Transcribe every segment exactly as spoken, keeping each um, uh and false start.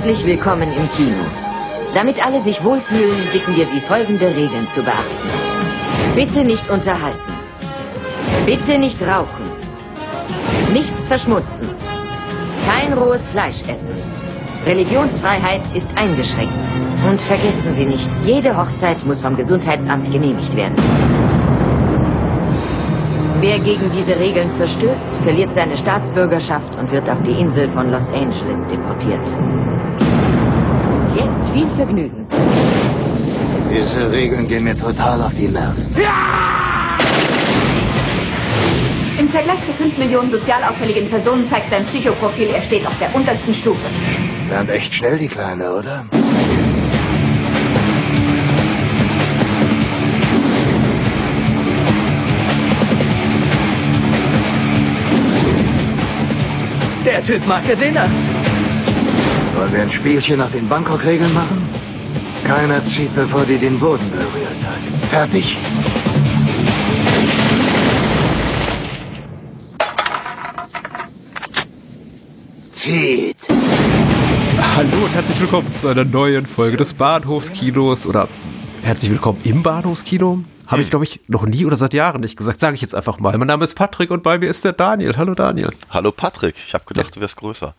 Herzlich willkommen im Kino. Damit alle sich wohlfühlen, bitten wir Sie, folgende Regeln zu beachten. Bitte nicht unterhalten. Bitte nicht rauchen. Nichts verschmutzen. Kein rohes Fleisch essen. Religionsfreiheit ist eingeschränkt. Und vergessen Sie nicht, jede Hochzeit muss vom Gesundheitsamt genehmigt werden. Wer gegen diese Regeln verstößt, verliert seine Staatsbürgerschaft und wird auf die Insel von Los Angeles deportiert. Und jetzt viel Vergnügen. Diese Regeln gehen mir total auf die Nerven. Ja! Im Vergleich zu fünf Millionen sozial auffälligen Personen zeigt sein Psychoprofil, er steht auf der untersten Stufe. Lernt echt schnell, die Kleine, oder? Der Typ mag Gewinner. Wollen wir ein Spielchen nach den Bangkok-Regeln machen? Keiner zieht, bevor die den Boden berührt hat. Fertig? Zieht! Hallo und herzlich willkommen zu einer neuen Folge des Bahnhofskinos oder herzlich willkommen im Bahnhofskino. Habe ich, glaube ich, noch nie oder seit Jahren nicht gesagt. Sage ich jetzt einfach mal. Mein Name ist Patrick und bei mir ist der Daniel. Hallo Daniel. Hallo Patrick. Ich habe gedacht, ja. Du wärst größer.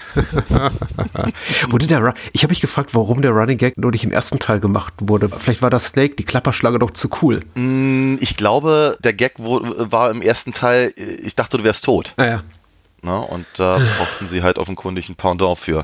wurde der Ru- ich habe mich gefragt, warum der Running Gag nur nicht im ersten Teil gemacht wurde. Vielleicht war das Snake, die Klapperschlange, doch zu cool. Ich glaube, der Gag war im ersten Teil, ich dachte, du wärst tot. Naja. Na, und da brauchten sie halt offenkundig ein Pendant für.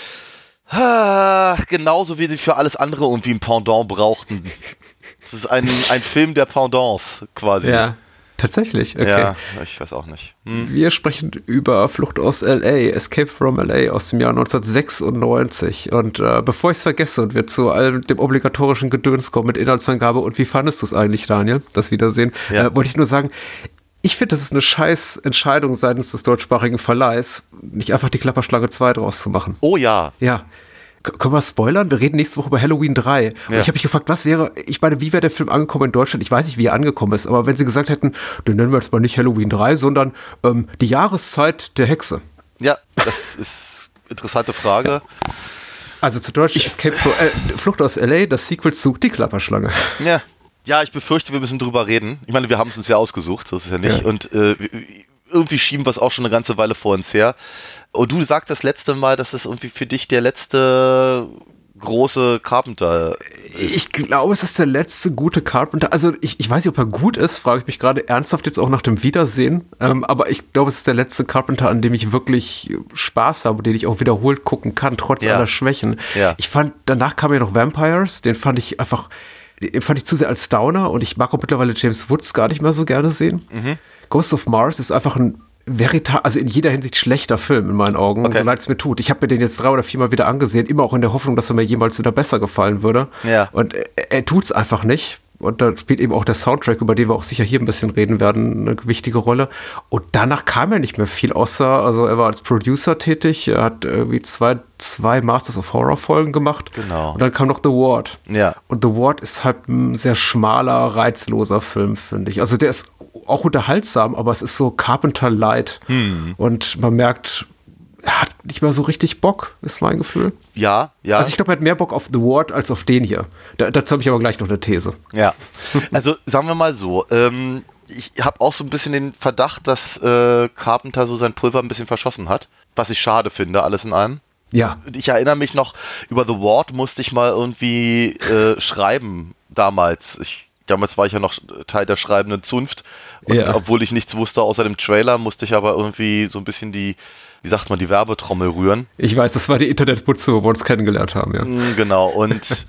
Ah, genauso wie sie für alles andere irgendwie ein Pendant brauchten. Das ist ein, ein Film der Pendants quasi. Ja, tatsächlich. Okay. Ja, ich weiß auch nicht. Hm. Wir sprechen über Flucht aus L A, Escape from L A aus dem Jahr neunzehnhundertsechsundneunzig. Und äh, bevor ich es vergesse und wir zu all dem obligatorischen Gedöns kommen mit Inhaltsangabe und wie fandest du es eigentlich, Daniel, das Wiedersehen, ja. äh, wollte ich nur sagen, ich finde, das ist eine scheiß Entscheidung seitens des deutschsprachigen Verleihs, nicht einfach die Klapperschlange zwei draus zu machen. Oh ja. Ja. K- können wir spoilern? Wir reden nächste Woche über Halloween drei. Und ja. ich habe mich gefragt, was wäre, ich meine, wie wäre der Film angekommen in Deutschland? Ich weiß nicht, wie er angekommen ist, aber wenn sie gesagt hätten, den nennen wir jetzt mal nicht Halloween drei, sondern ähm, die Jahreszeit der Hexe. Ja, das ist eine interessante Frage. Ja. Also zu Deutsch, Escape from, äh, Flucht aus L A, das Sequel zu Die Klapperschlange. Ja. Ja, ich befürchte, wir müssen drüber reden. Ich meine, wir haben es uns ja ausgesucht, so ist es ja nicht. Ja. Und äh, irgendwie schieben wir es auch schon eine ganze Weile vor uns her. Und du sagst das letzte Mal, dass es irgendwie für dich der letzte große Carpenter ist. Ich glaube, es ist der letzte gute Carpenter. Also ich, ich weiß nicht, ob er gut ist, frage ich mich gerade ernsthaft jetzt auch nach dem Wiedersehen. Ähm, aber ich glaube, es ist der letzte Carpenter, an dem ich wirklich Spaß habe, den ich auch wiederholt gucken kann, trotz ja. aller Schwächen. Ja. Ich fand, danach kam ja noch Vampires, den fand ich einfach... Den fand ich zu sehr als Downer und ich mag auch mittlerweile James Woods gar nicht mehr so gerne sehen. Mhm. Ghost of Mars ist einfach ein verita- also in jeder Hinsicht schlechter Film in meinen Augen, okay. so leid es mir tut. Ich habe mir den jetzt drei oder viermal wieder angesehen, immer auch in der Hoffnung, dass er mir jemals wieder besser gefallen würde. Ja. Und er, er tut's einfach nicht. Und da spielt eben auch der Soundtrack, über den wir auch sicher hier ein bisschen reden werden, eine wichtige Rolle. Und danach kam er nicht mehr viel, außer, also er war als Producer tätig, er hat irgendwie zwei, zwei Masters of Horror Folgen gemacht. Genau. Und dann kam noch The Ward. Ja. Und The Ward ist halt ein sehr schmaler, reizloser Film, finde ich. Also der ist auch unterhaltsam, aber es ist so Carpenter-Light. Hm. Und man merkt, er hat nicht mehr so richtig Bock, ist mein Gefühl. Ja, ja. Also ich glaube, er hat mehr Bock auf The Ward als auf den hier. Da, dazu habe ich aber gleich noch eine These. Ja, also sagen wir mal so, ähm, ich habe auch so ein bisschen den Verdacht, dass äh, Carpenter so sein Pulver ein bisschen verschossen hat, was ich schade finde, alles in allem. Ja. Ich erinnere mich noch, über The Ward musste ich mal irgendwie äh, schreiben damals. Ich, damals war ich ja noch Teil der schreibenden Zunft und ja. obwohl ich nichts wusste außer dem Trailer, musste ich aber irgendwie so ein bisschen die wie sagt man, die Werbetrommel rühren. Ich weiß, das war die Internetputze, wo wir uns kennengelernt haben, ja. Genau, und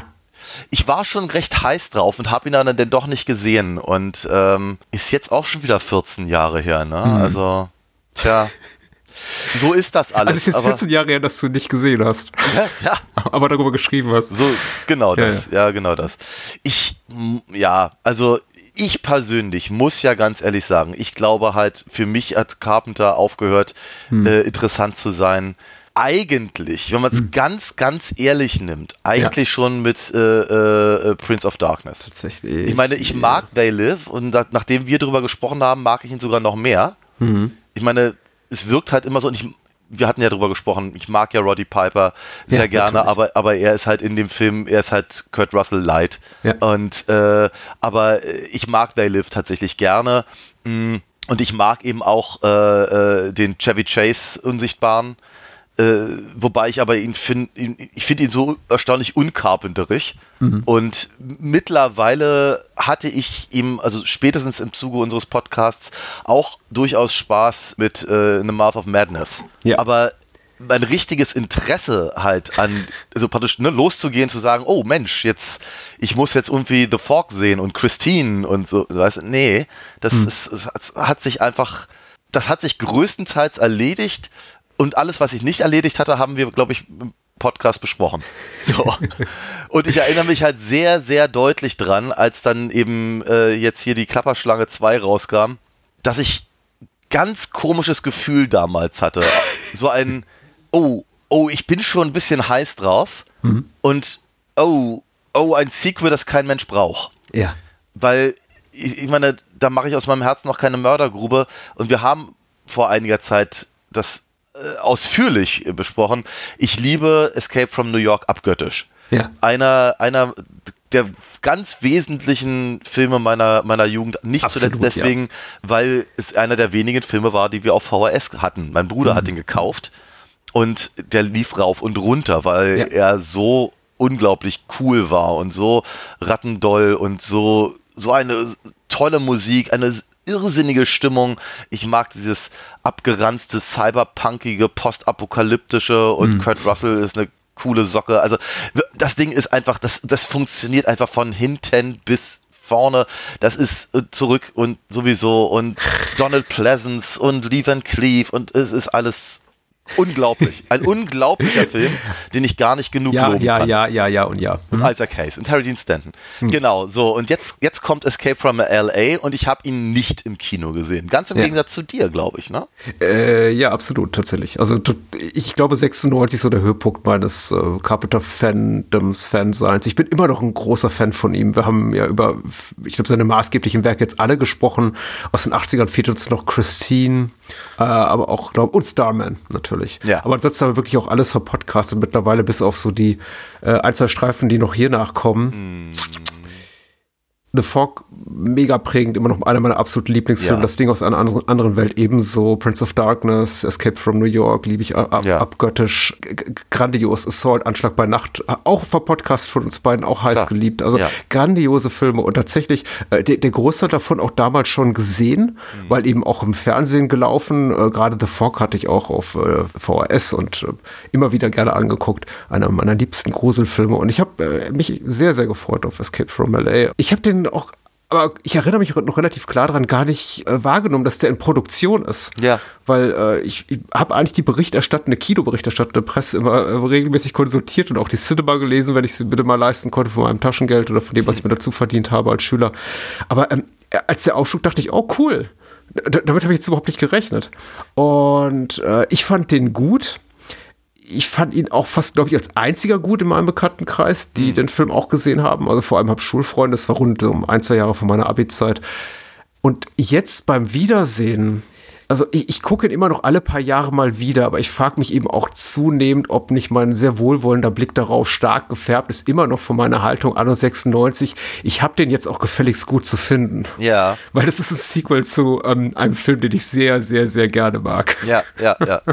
ich war schon recht heiß drauf und habe ihn dann denn doch nicht gesehen und ähm, ist jetzt auch schon wieder vierzehn Jahre her, ne? Mhm. Also, tja, so ist das alles. Also es ist jetzt vierzehn Jahre her, dass du ihn nicht gesehen hast. Ja, ja. Aber darüber geschrieben hast. So, genau das, ja, ja. ja, genau das. Ich, ja, also ich persönlich muss ja ganz ehrlich sagen, ich glaube halt, für mich hat Carpenter aufgehört, hm. äh, interessant zu sein. Eigentlich, wenn man es hm. ganz, ganz ehrlich nimmt, eigentlich ja. schon mit äh, äh, Prince of Darkness. Tatsächlich. Ich meine, ich mag ja. They Live und da, nachdem wir darüber gesprochen haben, mag ich ihn sogar noch mehr. Mhm. Ich meine, es wirkt halt immer so, und ich wir hatten ja drüber gesprochen, ich mag ja Roddy Piper sehr ja, gerne, aber, aber er ist halt in dem Film, er ist halt Kurt Russell light. Ja. Und, äh, aber ich mag They Live tatsächlich gerne. Und ich mag eben auch äh, äh, den Chevy Chase Unsichtbaren. Äh, wobei ich aber ihn finde, ich finde ihn so erstaunlich uncarpenterig. Mhm. Und mittlerweile hatte ich ihm, also spätestens im Zuge unseres Podcasts, auch durchaus Spaß mit äh, In the Mouth of Madness. Ja. Aber mein richtiges Interesse halt an, also praktisch ne, loszugehen, zu sagen, oh Mensch, jetzt, ich muss jetzt irgendwie The Fork sehen und Christine und so, weißt du, nee, das mhm. ist, es hat sich einfach, das hat sich größtenteils erledigt. Und alles, was ich nicht erledigt hatte, haben wir, glaube ich, im Podcast besprochen. So. Und ich erinnere mich halt sehr, sehr deutlich dran, als dann eben äh, jetzt hier die Klapperschlange zwei rauskam, dass ich ganz komisches Gefühl damals hatte. So ein, oh, oh, ich bin schon ein bisschen heiß drauf. Mhm. Und oh, oh, ein Sequel, das kein Mensch braucht. Ja. Weil, ich, ich meine, da mache ich aus meinem Herzen noch keine Mördergrube. Und wir haben vor einiger Zeit das ausführlich besprochen. Ich liebe Escape from New York abgöttisch. Ja. Einer, einer der ganz wesentlichen Filme meiner, meiner Jugend. Nicht Absolut, zuletzt deswegen, ja. weil es einer der wenigen Filme war, die wir auf V H S hatten. Mein Bruder mhm. hat ihn gekauft und der lief rauf und runter, weil ja. er so unglaublich cool war und so rattendoll und so, so eine tolle Musik, eine irrsinnige Stimmung. Ich mag dieses abgeranzte, cyberpunkige, postapokalyptische und mm. Kurt Russell ist eine coole Socke. Also das Ding ist einfach, das, das funktioniert einfach von hinten bis vorne. Das ist zurück und sowieso und Donald Pleasence und Lee Van Cleef und es ist alles unglaublich. Ein unglaublicher Film, den ich gar nicht genug ja, loben ja, kann. Ja, ja, ja und ja. Und Isaac Hayes und Harry Dean Stanton. Mhm. Genau, so. Und jetzt, jetzt kommt Escape from L A und ich habe ihn nicht im Kino gesehen. Ganz im ja. Gegensatz zu dir, glaube ich, ne? Äh, ja, absolut, tatsächlich. Also ich glaube sechsundneunzig so der Höhepunkt meines äh, Carpenter-Fandoms, Fanseins. Ich bin immer noch ein großer Fan von ihm. Wir haben ja über, ich glaube, seine maßgeblichen Werke jetzt alle gesprochen. Aus den achtzigern fehlt uns noch Christine, äh, aber auch, glaube und Starman natürlich. Ja. Aber ansonsten haben wir wirklich auch alles verpodcastet mittlerweile, bis auf so die äh, ein, zwei Streifen, die noch hier nachkommen. Mm. The Fog, mega prägend, immer noch einer meiner absoluten Lieblingsfilme. Ja. Das Ding aus einer anderen, anderen Welt ebenso. Prince of Darkness, Escape from New York, liebe ich ab, ja. abgöttisch. G- grandios. Assault, Anschlag bei Nacht, auch vom Podcast von uns beiden auch heiß Klar. geliebt. Also ja. grandiose Filme und tatsächlich äh, der, der Großteil davon auch damals schon gesehen, mhm. weil eben auch im Fernsehen gelaufen. Äh, Gerade The Fog hatte ich auch auf äh, V H S und äh, immer wieder gerne angeguckt. Einer meiner liebsten Gruselfilme. Und ich habe äh, mich sehr, sehr gefreut auf Escape from L A. Ich habe den auch, aber ich erinnere mich noch relativ klar daran, gar nicht äh, wahrgenommen, dass der in Produktion ist. Ja. Weil äh, ich, ich habe eigentlich die berichterstattende, Kinoberichterstattende Presse immer äh, regelmäßig konsultiert und auch die Cinema gelesen, wenn ich sie bitte mal leisten konnte von meinem Taschengeld oder von dem, was ich mir dazu verdient habe als Schüler. Aber ähm, als der aufschlug, dachte ich, oh cool, D- damit habe ich jetzt überhaupt nicht gerechnet. Und äh, ich fand den gut. Ich fand ihn auch fast, glaube ich, als einziger gut in meinem Bekanntenkreis, die mhm. den Film auch gesehen haben. Also vor allem habe ich Schulfreunde, das war rund um ein, zwei Jahre von meiner Abi-Zeit. Und jetzt beim Wiedersehen, also ich, ich gucke ihn immer noch alle paar Jahre mal wieder, aber ich frage mich eben auch zunehmend, ob nicht mein sehr wohlwollender Blick darauf stark gefärbt ist, immer noch von meiner Haltung anno sechsundneunzig. Ich habe den jetzt auch gefälligst gut zu finden. Ja. Weil das ist ein Sequel zu ähm, einem Film, den ich sehr, sehr, sehr gerne mag. Ja, ja, ja.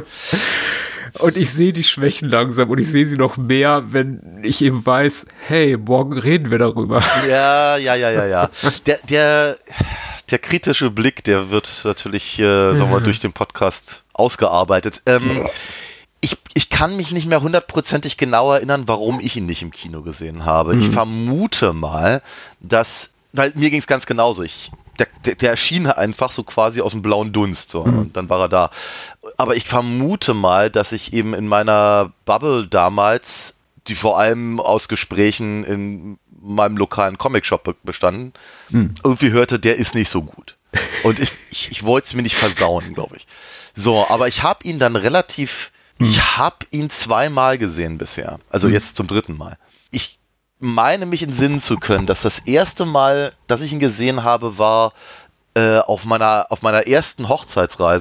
Und ich sehe die Schwächen langsam und ich sehe sie noch mehr, wenn ich eben weiß, hey, morgen reden wir darüber. Ja, ja, ja, ja, ja. Der, der, der kritische Blick, der wird natürlich, äh, sagen wir mal, durch den Podcast ausgearbeitet. Ähm, ich, ich kann mich nicht mehr hundertprozentig genau erinnern, warum ich ihn nicht im Kino gesehen habe. Mhm. Ich vermute mal, dass, weil mir ging es ganz genauso. Ich Der, der, der erschien einfach so quasi aus dem blauen Dunst so, mhm. und dann war er da. Aber ich vermute mal, dass ich eben in meiner Bubble damals, die vor allem aus Gesprächen in meinem lokalen Comicshop bestanden, mhm. irgendwie hörte, der ist nicht so gut. Und ich, ich, ich wollte es mir nicht versauen, glaube ich. So, aber ich habe ihn dann relativ, mhm. ich habe ihn zweimal gesehen bisher. Also mhm. jetzt zum dritten Mal. Ich meine mich entsinnen zu können, dass das erste Mal, dass ich ihn gesehen habe, war äh, auf meiner auf meiner ersten Hochzeitsreise.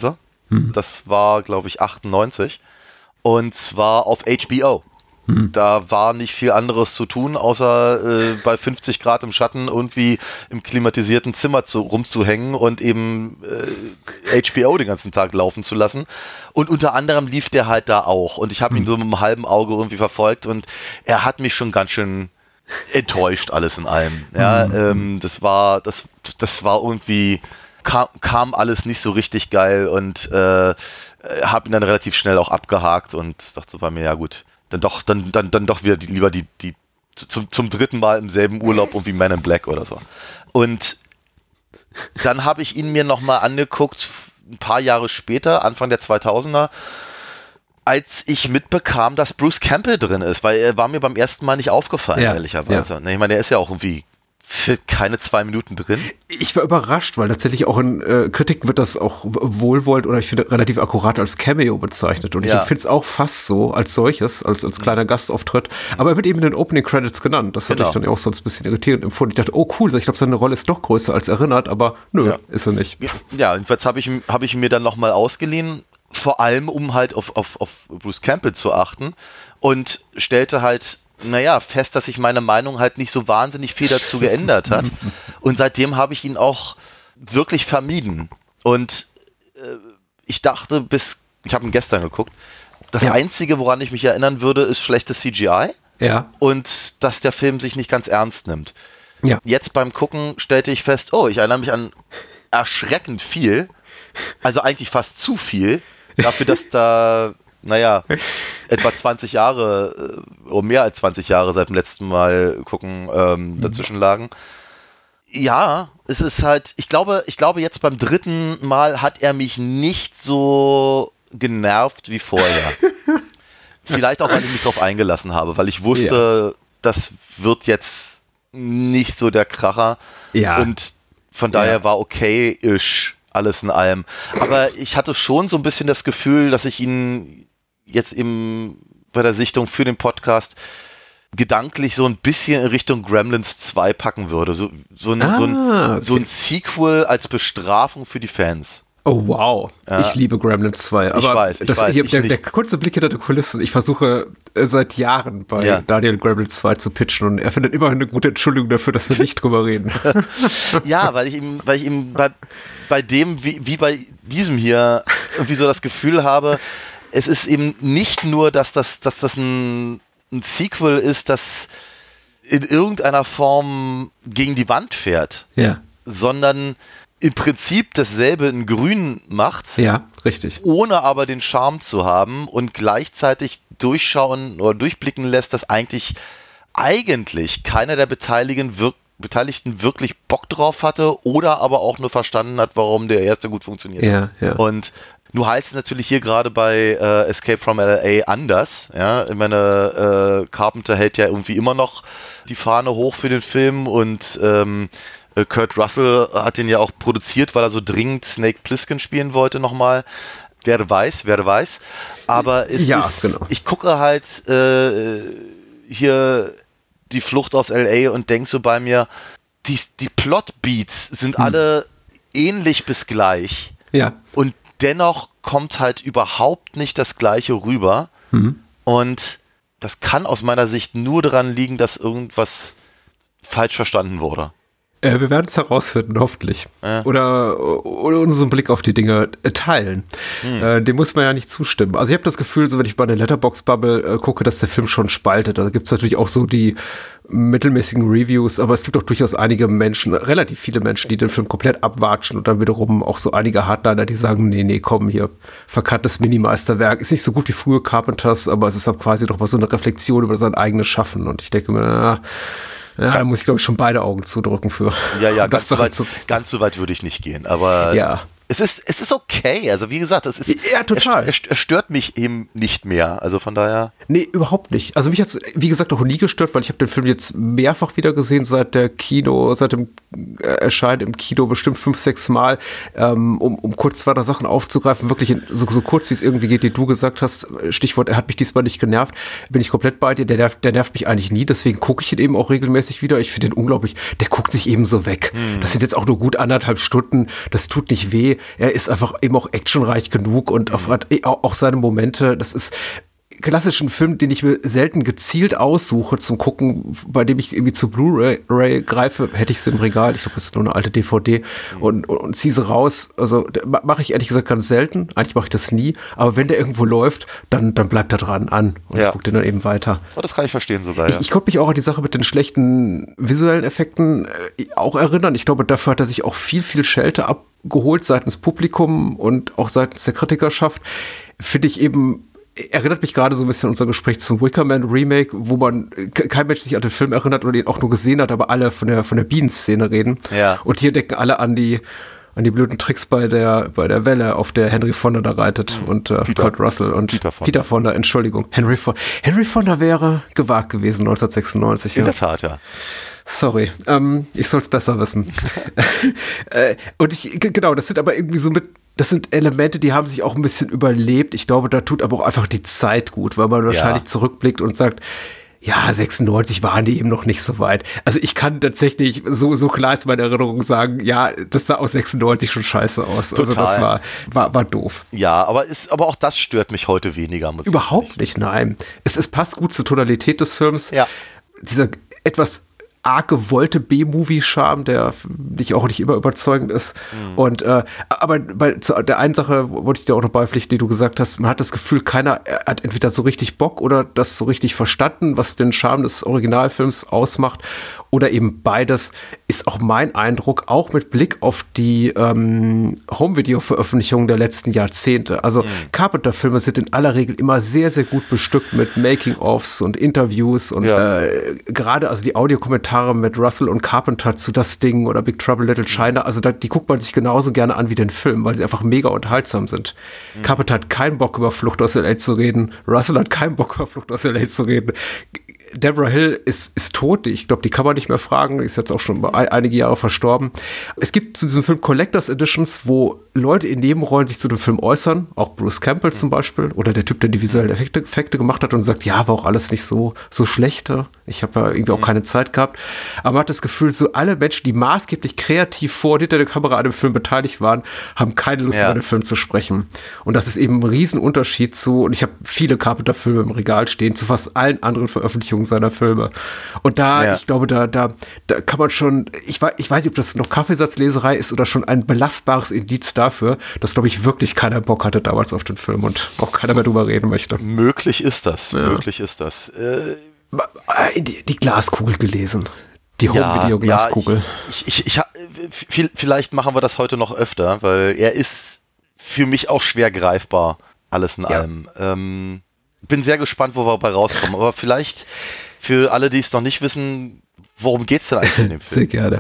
Hm. Das war, glaube ich, achtundneunzig. Und zwar auf H B O. Hm. Da war nicht viel anderes zu tun, außer äh, bei fünfzig Grad im Schatten irgendwie im klimatisierten Zimmer zu, rumzuhängen und eben äh, H B O den ganzen Tag laufen zu lassen. Und unter anderem lief der halt da auch. Und ich habe hm. ihn so mit einem halben Auge irgendwie verfolgt und er hat mich schon ganz schön enttäuscht, alles in allem. Ja, hm. ähm, das war, das, das war irgendwie, kam, kam alles nicht so richtig geil und äh, habe ihn dann relativ schnell auch abgehakt und dachte so bei mir, ja gut, dann doch, dann, dann, dann doch wieder die, lieber die, die zum, zum dritten Mal im selben Urlaub irgendwie Man in Black oder so. Und dann habe ich ihn mir nochmal angeguckt, ein paar Jahre später, Anfang der zweitausender, als ich mitbekam, dass Bruce Campbell drin ist, weil er war mir beim ersten Mal nicht aufgefallen, ja, ehrlicherweise. Ja. Ich meine, er ist ja auch irgendwie für keine zwei Minuten drin. Ich war überrascht, weil tatsächlich auch in äh, Kritiken wird das auch wohlwollend oder ich finde relativ akkurat als Cameo bezeichnet. Und ja. ich finde es auch fast so als solches, als, als kleiner Gastauftritt. Aber er wird eben in den Opening Credits genannt. Das hatte genau. ich dann auch sonst ein bisschen irritierend empfunden. Ich dachte, oh cool, ich glaube, seine Rolle ist doch größer als erinnert, aber nö, ja. ist er nicht. Ja, jedenfalls habe ich, hab ich ihn mir dann nochmal ausgeliehen, vor allem um halt auf, auf, auf Bruce Campbell zu achten und stellte halt naja, fest, dass sich meine Meinung halt nicht so wahnsinnig viel dazu geändert hat. Und seitdem habe ich ihn auch wirklich vermieden. Und äh, ich dachte bis, ich habe ihn gestern geguckt, das ja. Einzige, woran ich mich erinnern würde, ist schlechtes C G I. Ja. Und dass der Film sich nicht ganz ernst nimmt. Ja. Jetzt beim Gucken stellte ich fest, oh, ich erinnere mich an erschreckend viel. Also eigentlich fast zu viel. Dafür, dass da naja, etwa zwanzig Jahre oder mehr als zwanzig Jahre seit dem letzten Mal gucken ähm, dazwischen lagen. Ja, es ist halt, ich glaube, ich glaube jetzt beim dritten Mal hat er mich nicht so genervt wie vorher. Vielleicht auch, weil ich mich drauf eingelassen habe, weil ich wusste, ja. das wird jetzt nicht so der Kracher. Ja. Und von daher ja. war okay-ish alles in allem. Aber ich hatte schon so ein bisschen das Gefühl, dass ich ihn jetzt eben bei der Sichtung für den Podcast gedanklich so ein bisschen in Richtung Gremlins zwei packen würde. So, so, ein, ah, so, ein, okay. so ein Sequel als Bestrafung für die Fans. Oh wow, ja. Ich liebe Gremlins zwei. Aber ich weiß, ich das, weiß. Hier, ich der, der kurze Blick hinter die Kulissen. Ich versuche äh, seit Jahren bei ja. Daniel Gremlins zwei zu pitchen und er findet immer eine gute Entschuldigung dafür, dass wir nicht drüber reden. Ja, weil ich ihm, weil ich ihm bei, bei dem, wie, wie bei diesem hier, irgendwie so das Gefühl habe, es ist eben nicht nur, dass das, dass das ein, ein Sequel ist, das in irgendeiner Form gegen die Wand fährt, ja. sondern im Prinzip dasselbe in Grün macht, ja, richtig, ohne aber den Charme zu haben und gleichzeitig durchschauen oder durchblicken lässt, dass eigentlich eigentlich keiner der Beteiligten, wirk- Beteiligten wirklich Bock drauf hatte oder aber auch nur verstanden hat, warum der erste gut funktioniert ja, hat. Ja. Und nur heißt es natürlich hier gerade bei äh, Escape from L A anders. Ja? Ich meine, äh, Carpenter hält ja irgendwie immer noch die Fahne hoch für den Film und ähm, Kurt Russell hat den ja auch produziert, weil er so dringend Snake Plissken spielen wollte nochmal. Wer weiß, wer weiß. Aber es ja, ist, genau. ich gucke halt äh, hier die Flucht aus L A und denke so bei mir, die, die Plot-Beats sind hm. alle ähnlich bis gleich. Ja. Und dennoch kommt halt überhaupt nicht das Gleiche rüber. Hm. Und das kann aus meiner Sicht nur daran liegen, dass irgendwas falsch verstanden wurde. Äh, wir werden es herausfinden, hoffentlich. Ja. Oder, oder unseren Blick auf die Dinge äh, teilen. Hm. Äh, dem muss man ja nicht zustimmen. Also ich habe das Gefühl, so wenn ich bei der Letterboxd-Bubble äh, gucke, dass der Film schon spaltet. Da gibt es natürlich auch so die mittelmäßigen Reviews, aber es gibt auch durchaus einige Menschen, relativ viele Menschen, die den Film komplett abwatschen und dann wiederum auch so einige Hardliner, die sagen, nee, nee, komm hier, verkanntes Minimeisterwerk. Ist nicht so gut wie frühe Carpenters, aber es ist auch quasi doch mal so eine Reflexion über sein eigenes Schaffen. Und ich denke mir, na, ja, da muss ich, glaube ich, schon beide Augen zudrücken für. Ja, ja, ganz so, weit, ganz so weit würde ich nicht gehen, aber ja. es ist, es ist okay. Also wie gesagt, es ist, ja, total. Er, er stört mich eben nicht mehr. Also von daher. Nee, überhaupt nicht. Also mich hat es, wie gesagt, auch nie gestört, weil ich habe den Film jetzt mehrfach wieder gesehen, seit der Kino, seit dem äh, Erscheinen im Kino bestimmt fünf, sechs Mal, ähm, um, um kurz zwei, drei Sachen aufzugreifen, wirklich in, so, so kurz, wie es irgendwie geht, die du gesagt hast, Stichwort, er hat mich diesmal nicht genervt, bin ich komplett bei dir, der nervt, der nervt mich eigentlich nie, deswegen gucke ich ihn eben auch regelmäßig wieder. Ich finde den unglaublich, der guckt sich eben so weg. Hm. Das sind jetzt auch nur gut anderthalb Stunden, das tut nicht weh. okay, er ist einfach eben auch actionreich genug und auch, hat auch, auch seine Momente. Das ist klassischen Film, den ich mir selten gezielt aussuche zum Gucken, bei dem ich irgendwie zu Blu-ray greife, hätte ich sie im Regal. Ich glaube, das ist nur eine alte D V D und, und, und ziehe sie raus. Also mache ich ehrlich gesagt ganz selten. Eigentlich mache ich das nie. Aber wenn der irgendwo läuft, dann, dann bleibt er dran an und ja. ich gucke den dann eben weiter. Oh, das kann ich verstehen sogar, ja. Ich, ich konnte mich auch an die Sache mit den schlechten visuellen Effekten äh, auch erinnern. Ich glaube, dafür hat er sich auch viel, viel Schelte abgeholt seitens Publikum und auch seitens der Kritikerschaft. Finde ich eben erinnert mich gerade so ein bisschen an unser Gespräch zum Wickerman Remake, wo man kein Mensch sich an den Film erinnert oder ihn auch nur gesehen hat, aber alle von der von der Bienenszene reden. Ja. Und hier denken alle an die an die blöden Tricks bei der bei der Welle, auf der Henry Fonda da reitet mhm. und äh, Kurt Russell und Peter Fonda. Peter Fonda, Entschuldigung. Henry Fonda. Henry Fonda wäre gewagt gewesen neunzehnhundertsechsundneunzig. In ja. der Tat, ja. Sorry, ähm, ich soll es besser wissen. äh, und ich, genau, das sind aber irgendwie so mit, das sind Elemente, die haben sich auch ein bisschen überlebt. Ich glaube, da tut aber auch einfach die Zeit gut, weil man wahrscheinlich ja. zurückblickt und sagt, ja, sechsundneunzig waren die eben noch nicht so weit. Also ich kann tatsächlich, so, so klar ist meine Erinnerung, sagen, ja, das sah aus sechsundneunzig schon scheiße aus. Total. Also das war, war, war doof. Ja, aber, ist, aber auch das stört mich heute weniger. Muss Überhaupt ich nicht, nein. Es, es passt gut zur Tonalität des Films. Ja. Dieser etwas arg gewollte B-Movie-Charme, der nicht auch nicht immer überzeugend ist. Mhm. Und äh, aber bei zu der einen Sache wollte ich dir auch noch beipflichten, die du gesagt hast, man hat das Gefühl, keiner hat entweder so richtig Bock oder das so richtig verstanden, was den Charme des Originalfilms ausmacht. Oder eben beides, ist auch mein Eindruck, auch mit Blick auf die ähm, Home-Video-Veröffentlichungen der letzten Jahrzehnte. Also mhm. Carpenter-Filme sind in aller Regel immer sehr, sehr gut bestückt mit Making-ofs und Interviews und ja. äh, gerade also die Audiokommentare mit Russell und Carpenter zu Das Ding oder Big Trouble Little China, also da, die guckt man sich genauso gerne an wie den Film, weil sie einfach mega unterhaltsam sind. Mhm. Carpenter hat keinen Bock, über Flucht aus L A zu reden. Russell hat keinen Bock, über Flucht aus L A zu reden. Deborah Hill ist, ist tot. Ich glaube, die kann man nicht mehr fragen. Die ist jetzt auch schon ein, einige Jahre verstorben. Es gibt zu diesem Film Collectors Editions, wo Leute in Nebenrollen sich zu dem Film äußern. Auch Bruce Campbell zum Beispiel. Oder der Typ, der die visuellen Effekte, Effekte gemacht hat und sagt, ja, war auch alles nicht so, so schlecht. Ich habe ja irgendwie auch keine Zeit gehabt. Aber man hat das Gefühl, so alle Menschen, die maßgeblich kreativ vor und hinter der Kamera an dem Film beteiligt waren, haben keine Lust, ja. über den Film zu sprechen. Und das ist eben ein Riesenunterschied zu, und ich habe viele Carpenter-Filme im Regal stehen, zu fast allen anderen Veröffentlichungen seiner Filme. Und da, ja. ich glaube, da, da, da kann man schon, ich weiß, ich weiß nicht, ob das noch Kaffeesatzleserei ist oder schon ein belastbares Indiz dafür, dass, glaube ich, wirklich keiner Bock hatte damals auf den Film und auch keiner mehr drüber reden möchte. Möglich ist das, ja. möglich ist das. Äh, die, die Glaskugel gelesen. Die Home-Video-Glaskugel. Ja, ich, ich, ich, ich, vielleicht machen wir das heute noch öfter, weil er ist für mich auch schwer greifbar, alles in ja. allem. Ähm, bin sehr gespannt, wo wir dabei rauskommen. Aber vielleicht für alle, die es noch nicht wissen, worum geht es denn eigentlich in dem Film? Sehr gerne.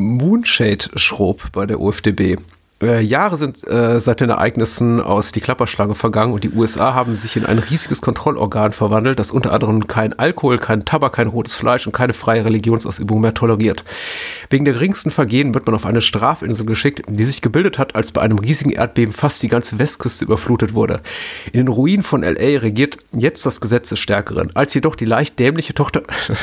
Moonshade-Schrob bei der O F D B. Äh, Jahre sind äh, seit den Ereignissen aus Die Klapperschlange vergangen und die U S A haben sich in ein riesiges Kontrollorgan verwandelt, das unter anderem kein Alkohol, kein Tabak, kein rotes Fleisch und keine freie Religionsausübung mehr toleriert. Wegen der geringsten Vergehen wird man auf eine Strafinsel geschickt, die sich gebildet hat, als bei einem riesigen Erdbeben fast die ganze Westküste überflutet wurde. In den Ruinen von L A regiert jetzt das Gesetz des Stärkeren. Als jedoch die leicht dämliche Tochter...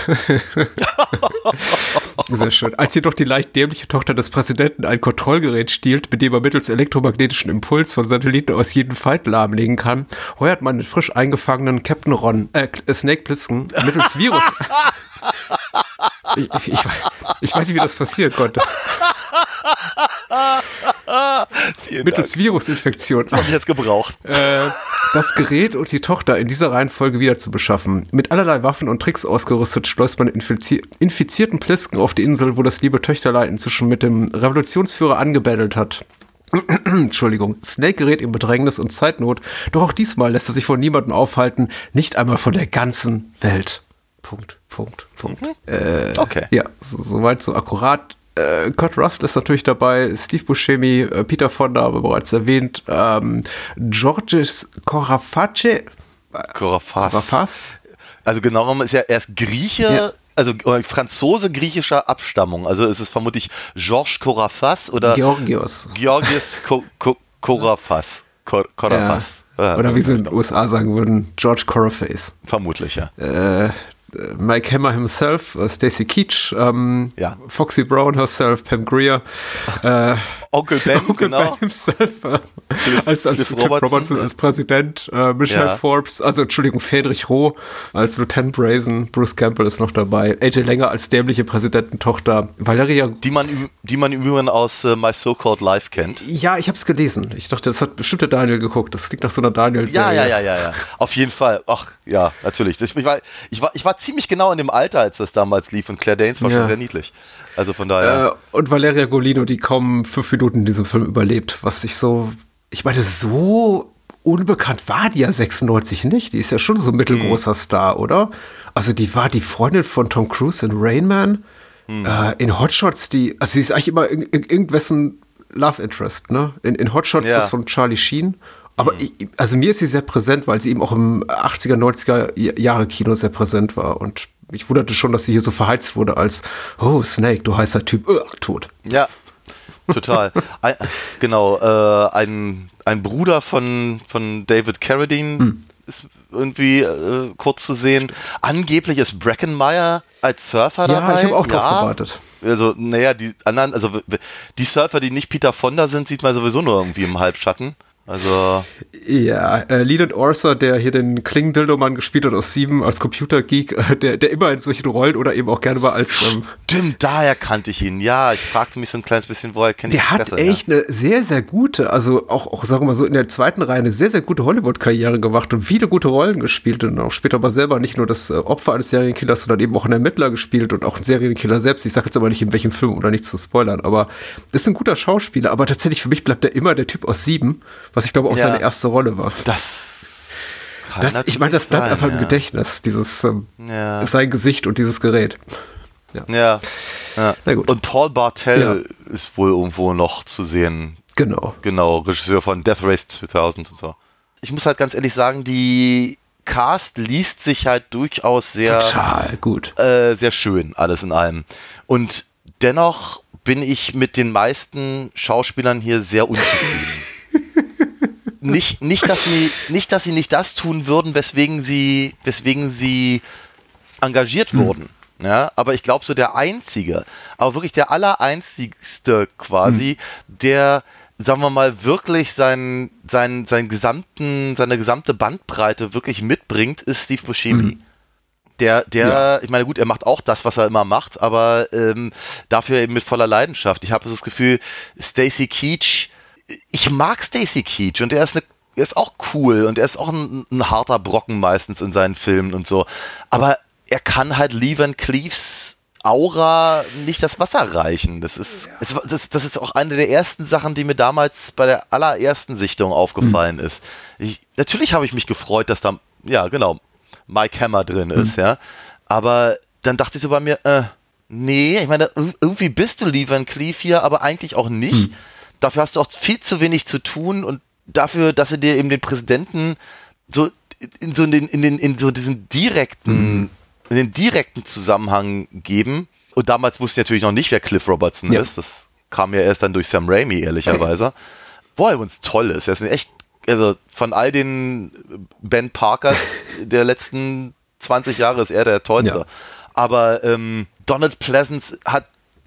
Sehr schön. Als jedoch die leicht dämliche Tochter des Präsidenten ein Kontrollgerät stiehlt, mit dem er mittels elektromagnetischen Impuls von Satelliten aus jedem Feind lahmlegen kann, heuert man den frisch eingefangenen Captain Ron, äh, Snake Plissken mittels Virus. ich, ich, ich, ich weiß nicht, wie das passieren konnte. Mittels Dank. Virusinfektion. Das habe ich jetzt gebraucht. Äh, das Gerät und die Tochter in dieser Reihenfolge wieder zu beschaffen. Mit allerlei Waffen und Tricks ausgerüstet schleust man infizi- infizierten Plisken auf die Insel, wo das liebe Töchterlein inzwischen mit dem Revolutionsführer angebettelt hat. Entschuldigung. Snake gerät in Bedrängnis und Zeitnot, doch auch diesmal lässt er sich von niemandem aufhalten, nicht einmal von der ganzen Welt. Punkt, Punkt, Punkt. Mhm. Äh, okay. Ja, soweit so, so akkurat. Äh, Kurt Russell ist natürlich dabei, Steve Buscemi, äh, Peter Fonda, aber bereits erwähnt, ähm, Georges Coraface. Corafas. Also genau genommen ist er erst Grieche, ja. also Franzose griechischer Abstammung. Also ist es vermutlich Georges Corafas oder Georgios. Georgios Corafas. Corafas. Ja. Oder wie sie in den U S A sagen würden, George Coraface. Vermutlich, ja. Äh, Mike Hammer himself, äh, Stacy Keach, ähm, ja. Foxy Brown herself, Pam Grier, äh, Onkel Ben, Onkel genau. Ben himself, äh, als, als Cliff Cliff Robertson, Robertson ja. als Präsident, äh, Michelle Ja. Forbes, also Entschuldigung, Friedrich Roh als Lieutenant Brazen, Bruce Campbell ist noch dabei, A J Langer als dämliche Präsidententochter, Valeria... Die man, ü- die man übrigens aus äh, My So-Called Life kennt. Ja, ich habe es gelesen. Ich dachte, das hat bestimmt der Daniel geguckt. Das klingt nach so einer Daniel-Serie. Ja, ja, ja, ja, ja. Auf jeden Fall. Ach, ja, natürlich. Das, ich, war, ich, war, ich war ziemlich genau in dem Alter, als das damals lief und Claire Danes war Ja. schon sehr niedlich. Also von daher. Äh, und Valeria Golino, die kaum fünf Minuten in diesem Film überlebt, was ich so, ich meine, so unbekannt war die ja sechsundneunzig nicht. Die ist ja schon so ein mittelgroßer hm. Star, oder? Also die war die Freundin von Tom Cruise in Rain Man. Hm. Äh, in Hot Shots, die, also sie ist eigentlich immer in, in irgendwessen Love Interest, ne? In, in Hot Shots Ja. das von Charlie Sheen. Aber hm. ich, also mir ist sie sehr präsent, weil sie eben auch im achtziger, neunziger Jahre Kino sehr präsent war. Und ich wunderte schon, dass sie hier so verheizt wurde als, oh, Snake, du heißer Typ, uh, tot. Ja, total. ein, genau, äh, ein, ein Bruder von, von David Carradine hm. ist irgendwie äh, kurz zu sehen. Angeblich ist Breckenmeyer als Surfer Ja, dabei. ich habe auch drauf Ja. gewartet. Also, naja, die anderen, also die Surfer, die nicht Peter Fonda sind, sieht man sowieso nur irgendwie im Halbschatten. Also. Ja, äh, Leland Orser, der hier den Kling-Dildo-Mann gespielt hat aus Sieben als Computergeek, äh, der, der immer in solchen Rollen oder eben auch gerne mal als... Ähm, Stimmt, daher kannte ich ihn. Ja, ich fragte mich so ein kleines bisschen, woher kenne ich der die hat Fresse, echt ja. eine sehr, sehr gute, also auch, auch, sagen wir mal so, in der zweiten Reihe eine sehr, sehr gute Hollywood-Karriere gemacht und viele gute Rollen gespielt und auch später aber selber nicht nur das äh, Opfer eines Serienkillers, sondern eben auch einen Ermittler gespielt und auch einen Serienkiller selbst. Ich sage jetzt aber nicht, in welchem Film, oder nichts zu spoilern, aber das ist ein guter Schauspieler, aber tatsächlich für mich bleibt er immer der Typ aus Sieben, was ich glaube auch Ja. seine erste Rolle war. Das kann Das, ich meine, das bleibt sein, einfach im ja. Gedächtnis, dieses ähm, Ja. sein Gesicht und dieses Gerät. Ja. ja. Na gut. Und Paul Bartel Ja. ist wohl irgendwo noch zu sehen. Genau. Genau, Regisseur von Death Race zweitausend und so. Ich muss halt ganz ehrlich sagen, die Cast liest sich halt durchaus sehr, Total gut. äh, sehr schön, alles in allem. Und dennoch bin ich mit den meisten Schauspielern hier sehr unzufrieden. Nicht, nicht, dass sie, nicht, dass sie nicht das tun würden, weswegen sie, weswegen sie engagiert Hm. wurden. Ja, aber ich glaube, so der einzige, aber wirklich der allereinzigste quasi, hm. der, sagen wir mal, wirklich seinen, seinen, seinen gesamten, seine gesamte Bandbreite wirklich mitbringt, ist Steve Buscemi. Hm. Der, der, ja. ich meine, gut, er macht auch das, was er immer macht, aber ähm, dafür eben mit voller Leidenschaft. Ich habe das Gefühl, Stacy Keach, ich mag Stacy Keach und er ist, eine, er ist auch cool und er ist auch ein, ein harter Brocken meistens in seinen Filmen und so. Aber er kann halt Lee Van Cleefs Aura nicht das Wasser reichen. Das ist, ja. es, das, das ist auch eine der ersten Sachen, die mir damals bei der allerersten Sichtung aufgefallen mhm. ist. Ich, natürlich habe ich mich gefreut, dass da, ja genau, Mike Hammer drin mhm. ist, ja. Aber dann dachte ich so bei mir, äh, nee, ich meine, irgendwie bist du Lee Van Cleef hier, aber eigentlich auch nicht. Mhm. Dafür hast du auch viel zu wenig zu tun und dafür, dass sie dir eben den Präsidenten so in so, in den, in den, in so diesen direkten, mhm. in den direkten Zusammenhang geben. Und damals wusste ich natürlich noch nicht, wer Cliff Robertson ja. ist. Das kam ja erst dann durch Sam Raimi, ehrlicherweise. Wo er übrigens toll ist. Er ist ein echt, also von all den Ben Parkers der letzten zwanzig Jahre ist er der tollste. Ja. Aber ähm, Donald Pleasence hat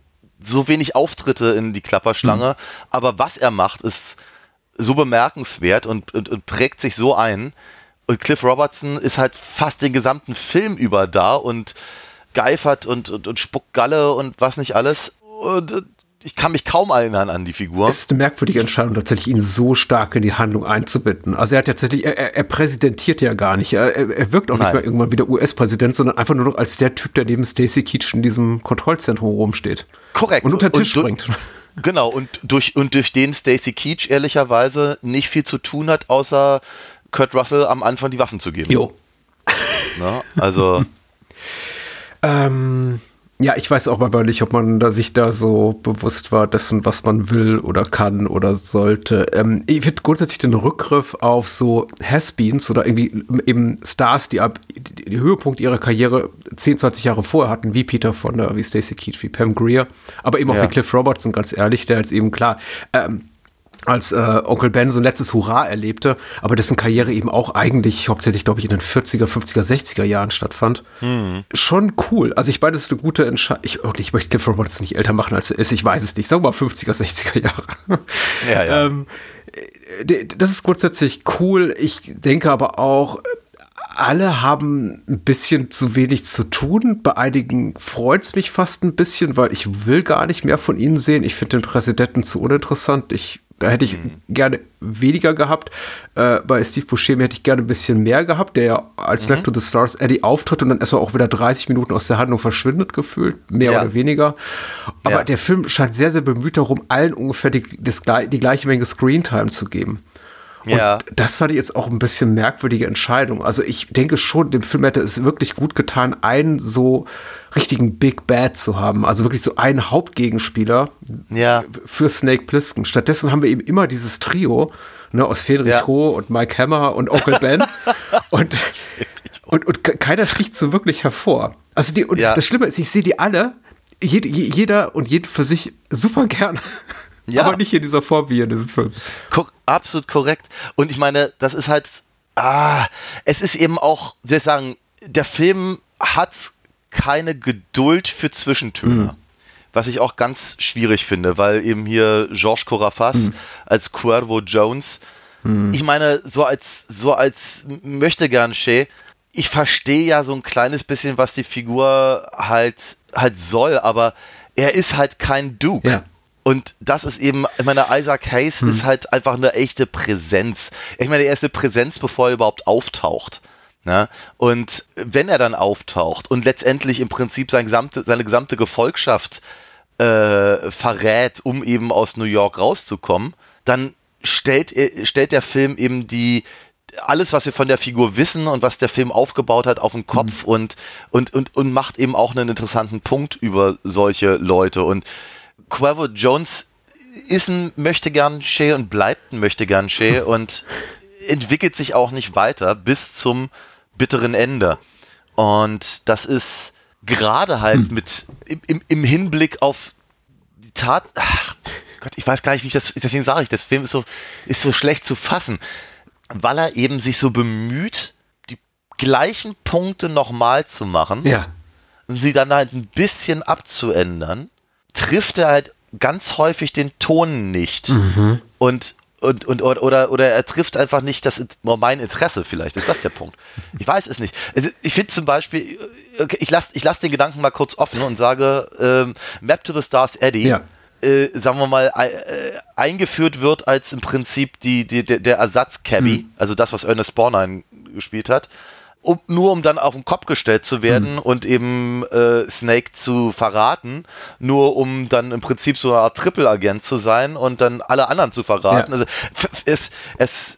so wenig Auftritte in die Klapperschlange, mhm. aber was er macht, ist so bemerkenswert und, und, und prägt sich so ein. Und Cliff Robertson ist halt fast den gesamten Film über da und geifert und, und, und spuckt Galle und was nicht alles. Und ich kann mich kaum erinnern an die Figur. Es ist eine merkwürdige Entscheidung, tatsächlich ihn so stark in die Handlung einzubinden. Also er hat tatsächlich, er, er präsidentiert ja gar nicht. Er, er wirkt auch Nein. nicht mehr irgendwann wieder U S-Präsident, sondern einfach nur noch als der Typ, der neben Stacy Keach in diesem Kontrollzentrum rumsteht. Korrekt. Und unter den Tisch und, springt. Genau, und durch, und durch den Stacy Keach ehrlicherweise nicht viel zu tun hat, außer Kurt Russell am Anfang die Waffen zu geben. Jo. Na, also ähm, ja, ich weiß auch mal nicht, ob man da sich da so bewusst war dessen, was man will oder kann oder sollte. Ähm, ich finde grundsätzlich den Rückgriff auf so Has-Beens oder irgendwie eben Stars, die ab die Höhepunkt ihrer Karriere zehn, zwanzig Jahre vorher hatten, wie Peter Fonda, wie Stacy Keach, wie Pam Grier, aber eben auch ja. wie Cliff Robertson, ganz ehrlich, der jetzt eben klar, ähm, als äh, Onkel Ben so ein letztes Hurra erlebte, aber dessen Karriere eben auch eigentlich hauptsächlich, glaube ich, in den vierziger, fünfziger, sechziger Jahren stattfand. Hm. Schon cool. Also ich meine, das ist eine gute Entscheidung. Ich, ich möchte Clifford Roberts nicht älter machen, als er ist. Ich weiß es nicht. Sagen wir mal fünfziger, sechziger Jahre. Ja, ja. ähm, das ist grundsätzlich cool. Ich denke aber auch, alle haben ein bisschen zu wenig zu tun. Bei einigen freut es mich fast ein bisschen, weil ich will gar nicht mehr von ihnen sehen. Ich finde den Präsidenten zu uninteressant. Ich, da hätte ich mhm. gerne weniger gehabt. Äh, bei Steve Buscemi hätte ich gerne ein bisschen mehr gehabt, der ja als mhm. Back to the Stars Eddie auftritt und dann erstmal auch wieder dreißig Minuten aus der Handlung verschwindet gefühlt. Mehr ja. oder weniger. Aber ja. der Film scheint sehr, sehr bemüht darum, allen ungefähr die, das, die gleiche Menge Screentime zu geben. Und ja. das fand ich jetzt auch ein bisschen merkwürdige Entscheidung. Also ich denke schon, dem Film hätte es wirklich gut getan, einen so richtigen Big Bad zu haben. Also wirklich so einen Hauptgegenspieler ja. für Snake Plissken. Stattdessen haben wir eben immer dieses Trio, ne, aus Friedrich ja. Roh und Mike Hammer und Onkel Ben. und, und, und keiner sticht so wirklich hervor. Also die, und ja. das Schlimme ist, ich sehe die alle, jed, jeder und jede für sich super gern. Ja. Aber nicht in dieser Form wie in diesem Film. Ko- absolut korrekt. Und ich meine, das ist halt, ah, es ist eben auch, wie soll ich sagen, der Film hat keine Geduld für Zwischentöne. Mhm. Was ich auch ganz schwierig finde, weil eben hier Georges Corrafas mhm. als Cuervo Jones, mhm. ich meine, so als, so als Möchtegern-Che, ich verstehe ja so ein kleines bisschen, was die Figur halt, halt soll, aber er ist halt kein Duke. Ja. Und das ist eben, ich meine, Isaac Hayes hm. ist halt einfach eine echte Präsenz. Ich meine, er ist eine Präsenz, bevor er überhaupt auftaucht. Ne? Und wenn er dann auftaucht und letztendlich im Prinzip seine gesamte, seine gesamte Gefolgschaft äh, verrät, um eben aus New York rauszukommen, dann stellt, stellt der Film eben die alles, was wir von der Figur wissen und was der Film aufgebaut hat, auf den Kopf hm. und, und, und, und macht eben auch einen interessanten Punkt über solche Leute. Und Cuervo Jones ist ein Möchtegern-Che und bleibt ein Möchtegern-Che und entwickelt sich auch nicht weiter bis zum bitteren Ende. Und das ist gerade halt hm. mit im, im Hinblick auf die Tat, ach Gott, ich weiß gar nicht, wie ich das, deswegen sage ich, das Film ist so, ist so schlecht zu fassen, weil er eben sich so bemüht, die gleichen Punkte nochmal zu machen, ja. und sie dann halt ein bisschen abzuändern, trifft er halt ganz häufig den Ton nicht. Mhm. Und, und, und, oder, oder er trifft einfach nicht das, mein Interesse, vielleicht ist das der Punkt. Ich weiß es nicht. Also ich finde zum Beispiel, okay, ich lasse ich lass den Gedanken mal kurz offen und sage, ähm, Map to the Stars Eddie, ja. äh, sagen wir mal, äh, eingeführt wird als im Prinzip die, die, der, der Ersatz-Cabby, mhm. also das, was Ernest Borgnine gespielt hat. Um, nur um dann auf den Kopf gestellt zu werden hm. und eben äh, Snake zu verraten, nur um dann im Prinzip so eine Art Triple-Agent zu sein und dann alle anderen zu verraten. Ja. Also es, es,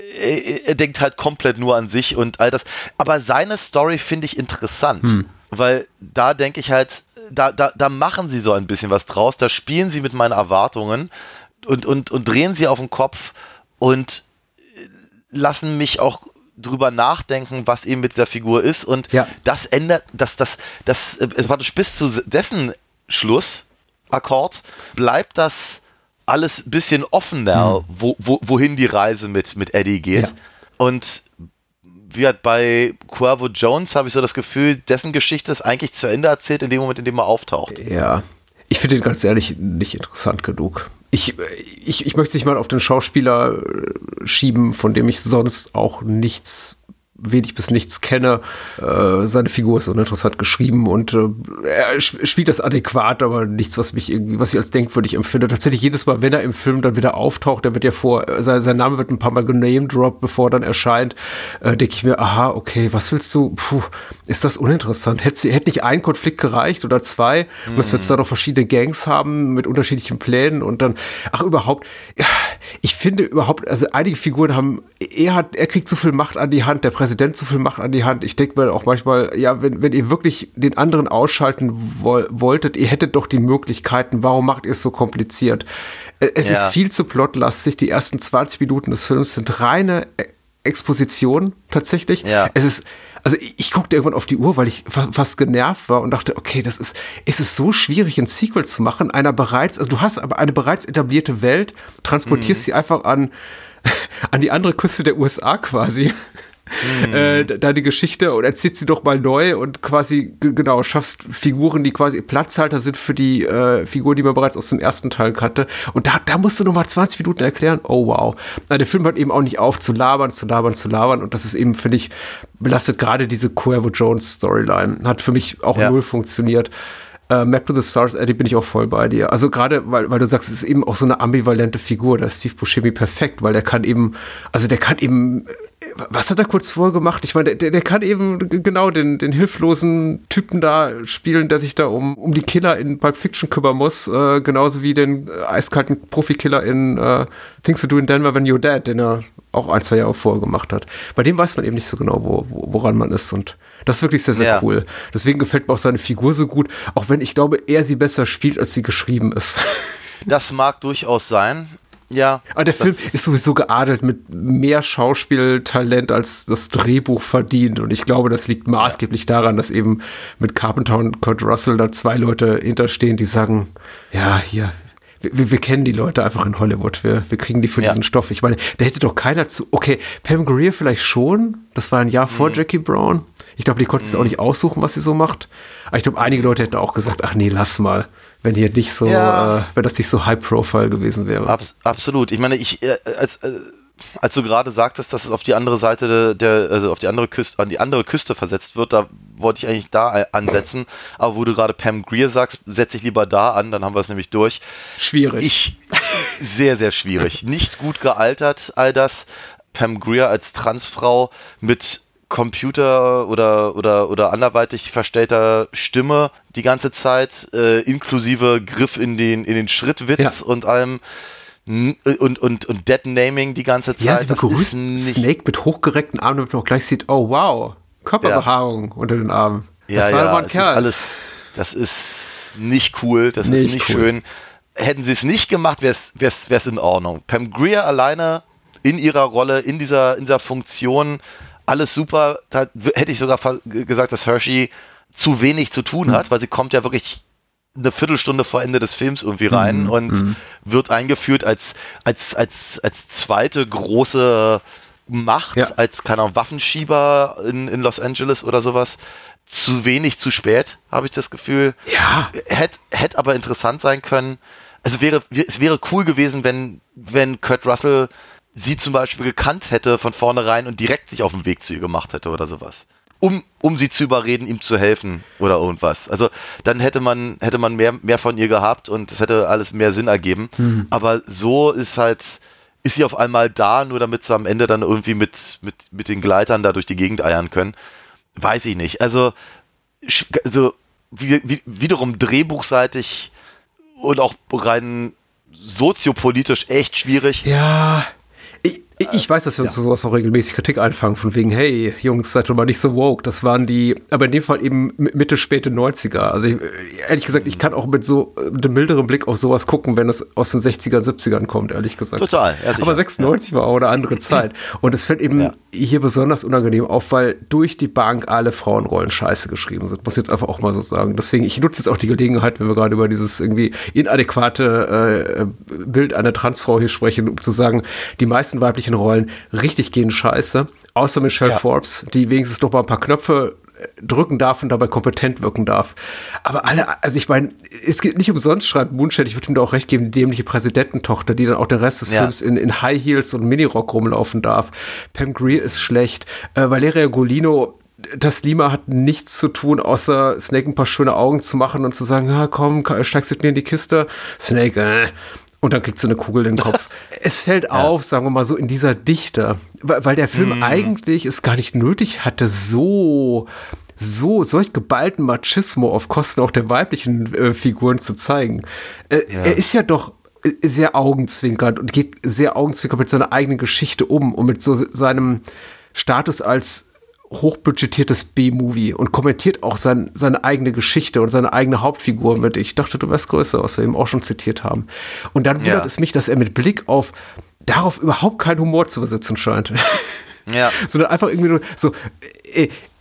er denkt halt komplett nur an sich und all das. Aber seine Story finde ich interessant, hm. weil da denke ich halt, da, da, da machen sie so ein bisschen was draus, da spielen sie mit meinen Erwartungen und, und, und drehen sie auf den Kopf und lassen mich auch drüber nachdenken, was eben mit dieser Figur ist und ja. das ändert, das, das, das, es praktisch bis zu dessen Schlussakkord bleibt das alles ein bisschen offener, mhm. wo, wo, wohin die Reise mit, mit Eddie geht. Ja. Und wie halt bei Cuervo Jones habe ich so das Gefühl, dessen Geschichte ist eigentlich zu Ende erzählt in dem Moment, in dem er auftaucht. Ja, ich finde ihn ganz ehrlich nicht interessant genug. Ich, ich, ich möchte es nicht mal auf den Schauspieler schieben, von dem ich sonst auch nichts, wenig bis nichts kenne. Äh, seine Figur ist uninteressant geschrieben und äh, er spielt das adäquat, aber nichts, was mich irgendwie, was ich als denkwürdig empfinde. Tatsächlich jedes Mal, wenn er im Film dann wieder auftaucht, der wird ja vor, sein, sein Name wird ein paar Mal genamedroppt, bevor er dann erscheint, äh, denke ich mir, aha, okay, was willst du? Puh, ist das uninteressant? Hätte, hätte nicht ein Konflikt gereicht oder zwei? Mhm. Müssen wir jetzt da noch verschiedene Gangs haben mit unterschiedlichen Plänen und dann, ach überhaupt, ja, ich finde überhaupt, also einige Figuren haben, er hat, er kriegt zu viel Macht an die Hand, der Präsident zu viel Macht an die Hand. Ich denke mir auch manchmal, ja, wenn, wenn ihr wirklich den anderen ausschalten wo- wolltet, ihr hättet doch die Möglichkeiten, warum macht ihr es so kompliziert? Es ja. ist viel zu plotlastig, die ersten zwanzig Minuten des Films sind reine Exposition tatsächlich. Ja. Es ist, also ich, ich guckte irgendwann auf die Uhr, weil ich fa- fast genervt war und dachte, okay, das ist, ist es so schwierig, ein Sequel zu machen, einer bereits, also du hast aber eine bereits etablierte Welt, transportierst mhm. sie einfach an, an die andere Küste der U S A quasi. Mhm. Äh, da die Geschichte und erzählst sie doch mal neu und quasi, g- genau, schaffst Figuren, die quasi Platzhalter sind für die äh, Figuren, die man bereits aus dem ersten Teil kannte. Und da, da musst du noch mal zwanzig Minuten erklären, oh wow. Na, der Film hört eben auch nicht auf zu labern, zu labern, zu labern und das ist eben, finde ich, belastet gerade diese Cuervo Jones Storyline. Hat für mich auch ja. null funktioniert. Uh, Map to the Stars, Eddie, bin ich auch voll bei dir. Also gerade, weil, weil du sagst, es ist eben auch so eine ambivalente Figur, da ist Steve Buscemi perfekt, weil der kann eben, also der kann eben, was hat er kurz vorher gemacht? Ich meine, der, der kann eben genau den, den hilflosen Typen da spielen, der sich da um, um die Killer in Pulp Fiction kümmern muss, äh, genauso wie den äh, eiskalten Profikiller in äh, Things to Do in Denver When You're Dead, den er auch ein, zwei Jahre vorher gemacht hat. Bei dem weiß man eben nicht so genau, wo, wo, woran man ist und das ist wirklich sehr, sehr ja. cool. Deswegen gefällt mir auch seine Figur so gut, auch wenn ich glaube, er sie besser spielt, als sie geschrieben ist. Das mag durchaus sein, ja. Aber der Film ist, ist sowieso geadelt mit mehr Schauspieltalent, als das Drehbuch verdient. Und ich glaube, das liegt maßgeblich ja. daran, dass eben mit Carpenter und Kurt Russell da zwei Leute hinterstehen, die sagen, ja, hier, wir, wir kennen die Leute einfach in Hollywood, wir, wir kriegen die für ja. diesen Stoff. Ich meine, da hätte doch keiner zu, okay, Pam Grier vielleicht schon, das war ein Jahr mhm. vor Jackie Brown. Ich glaube, die konnte es auch nicht aussuchen, was sie so macht. Aber ich glaube, einige Leute hätten auch gesagt, ach nee, lass mal, wenn hier nicht so, ja. äh, wenn das nicht so High-Profile gewesen wäre. Abs- absolut. Ich meine, ich, äh, als, äh, als du gerade sagtest, dass es auf die andere Seite der, also auf die andere Küste, an die andere Küste versetzt wird, da wollte ich eigentlich da ansetzen. Aber wo du gerade Pam Grier sagst, setze ich lieber da an, dann haben wir es nämlich durch. Schwierig. Ich, sehr, sehr schwierig. Nicht gut gealtert, all das. Pam Grier als Transfrau mit Computer oder oder oder anderweitig verstellter Stimme die ganze Zeit, äh, inklusive Griff in den in den Schrittwitz ja. und allem und und und Dead-Naming die ganze Zeit. Ja, sie begrüßt Snake mit hochgereckten Armen, damit man auch gleich sieht, oh wow, Körperbehaarung ja. unter den Armen. Das ja, war ja, aber ein Kerl. Ist alles, das ist nicht cool, das nicht ist nicht cool. schön. Hätten sie es nicht gemacht, wäre es in Ordnung. Pam Grier alleine in ihrer Rolle, in dieser in dieser Funktion, alles super, da hätte ich sogar gesagt, dass Hershey zu wenig zu tun hat, mhm. weil sie kommt ja wirklich eine Viertelstunde vor Ende des Films irgendwie rein mhm. und mhm. wird eingeführt als, als, als, als zweite große Macht, ja. als, keine Ahnung, Waffenschieber in, in Los Angeles oder sowas. Zu wenig, zu spät, habe ich das Gefühl. Ja. Hätte hätt aber interessant sein können. Also wäre, es wäre cool gewesen, wenn, wenn Kurt Russell sie zum Beispiel gekannt hätte von vornherein und direkt sich auf den Weg zu ihr gemacht hätte oder sowas. Um, um sie zu überreden, ihm zu helfen oder irgendwas. Also dann hätte man, hätte man mehr, mehr von ihr gehabt und es hätte alles mehr Sinn ergeben. Mhm. Aber so ist halt, ist sie auf einmal da, nur damit sie am Ende dann irgendwie mit, mit, mit den Gleitern da durch die Gegend eiern können. Weiß ich nicht. Also, also wie, wie, wiederum drehbuchseitig und auch rein soziopolitisch echt schwierig. Ja, ich, ich weiß, dass wir uns ja. sowas auch regelmäßig Kritik einfangen, von wegen, hey, Jungs, seid doch mal nicht so woke. Das waren die, aber in dem Fall eben Mitte, späte neunziger. Also ich, ehrlich gesagt, ich kann auch mit so mit einem milderen Blick auf sowas gucken, wenn es aus den sechzigern, siebzigern kommt, ehrlich gesagt. Total, ja, sicher. Aber sechsundneunzig ja. war auch eine andere Zeit. Und es fällt eben ja. hier besonders unangenehm auf, weil durch die Bank alle Frauenrollen scheiße geschrieben sind. Muss ich jetzt einfach auch mal so sagen. Deswegen, ich nutze jetzt auch die Gelegenheit, wenn wir gerade über dieses irgendwie inadäquate äh, Bild einer Transfrau hier sprechen, um zu sagen, die meisten weiblichen Rollen richtig gehen scheiße, außer Michelle ja. Forbes, die wenigstens noch mal ein paar Knöpfe drücken darf und dabei kompetent wirken darf. Aber alle, also ich meine, es geht nicht umsonst, schreibt Moonshade, ich würde ihm da auch recht geben, die dämliche Präsidententochter, die dann auch den Rest des ja. Films in, in High Heels und Minirock rumlaufen darf. Pam Grier ist schlecht. Äh, Valeria Golino, Taslima hat nichts zu tun, außer Snake ein paar schöne Augen zu machen und zu sagen, ja komm, steigst mit mir in die Kiste. Snake, äh, und dann kriegt sie eine Kugel in den Kopf. Es fällt ja. auf, sagen wir mal so, in dieser Dichte, weil, weil der Film mm. eigentlich es gar nicht nötig hatte, so, so, solch geballten Machismo auf Kosten auch der weiblichen äh, Figuren zu zeigen. Äh, ja. Er ist ja doch sehr augenzwinkernd und geht sehr augenzwinkernd mit seiner eigenen Geschichte um und mit so seinem Status als hochbudgetiertes B-Movie und kommentiert auch sein, seine eigene Geschichte und seine eigene Hauptfigur mit. Ich dachte, du wärst größer, was wir eben auch schon zitiert haben. Und dann wundert ja. es mich, dass er mit Blick auf darauf überhaupt keinen Humor zu besitzen scheint. Ja. Sondern einfach irgendwie nur so, äh,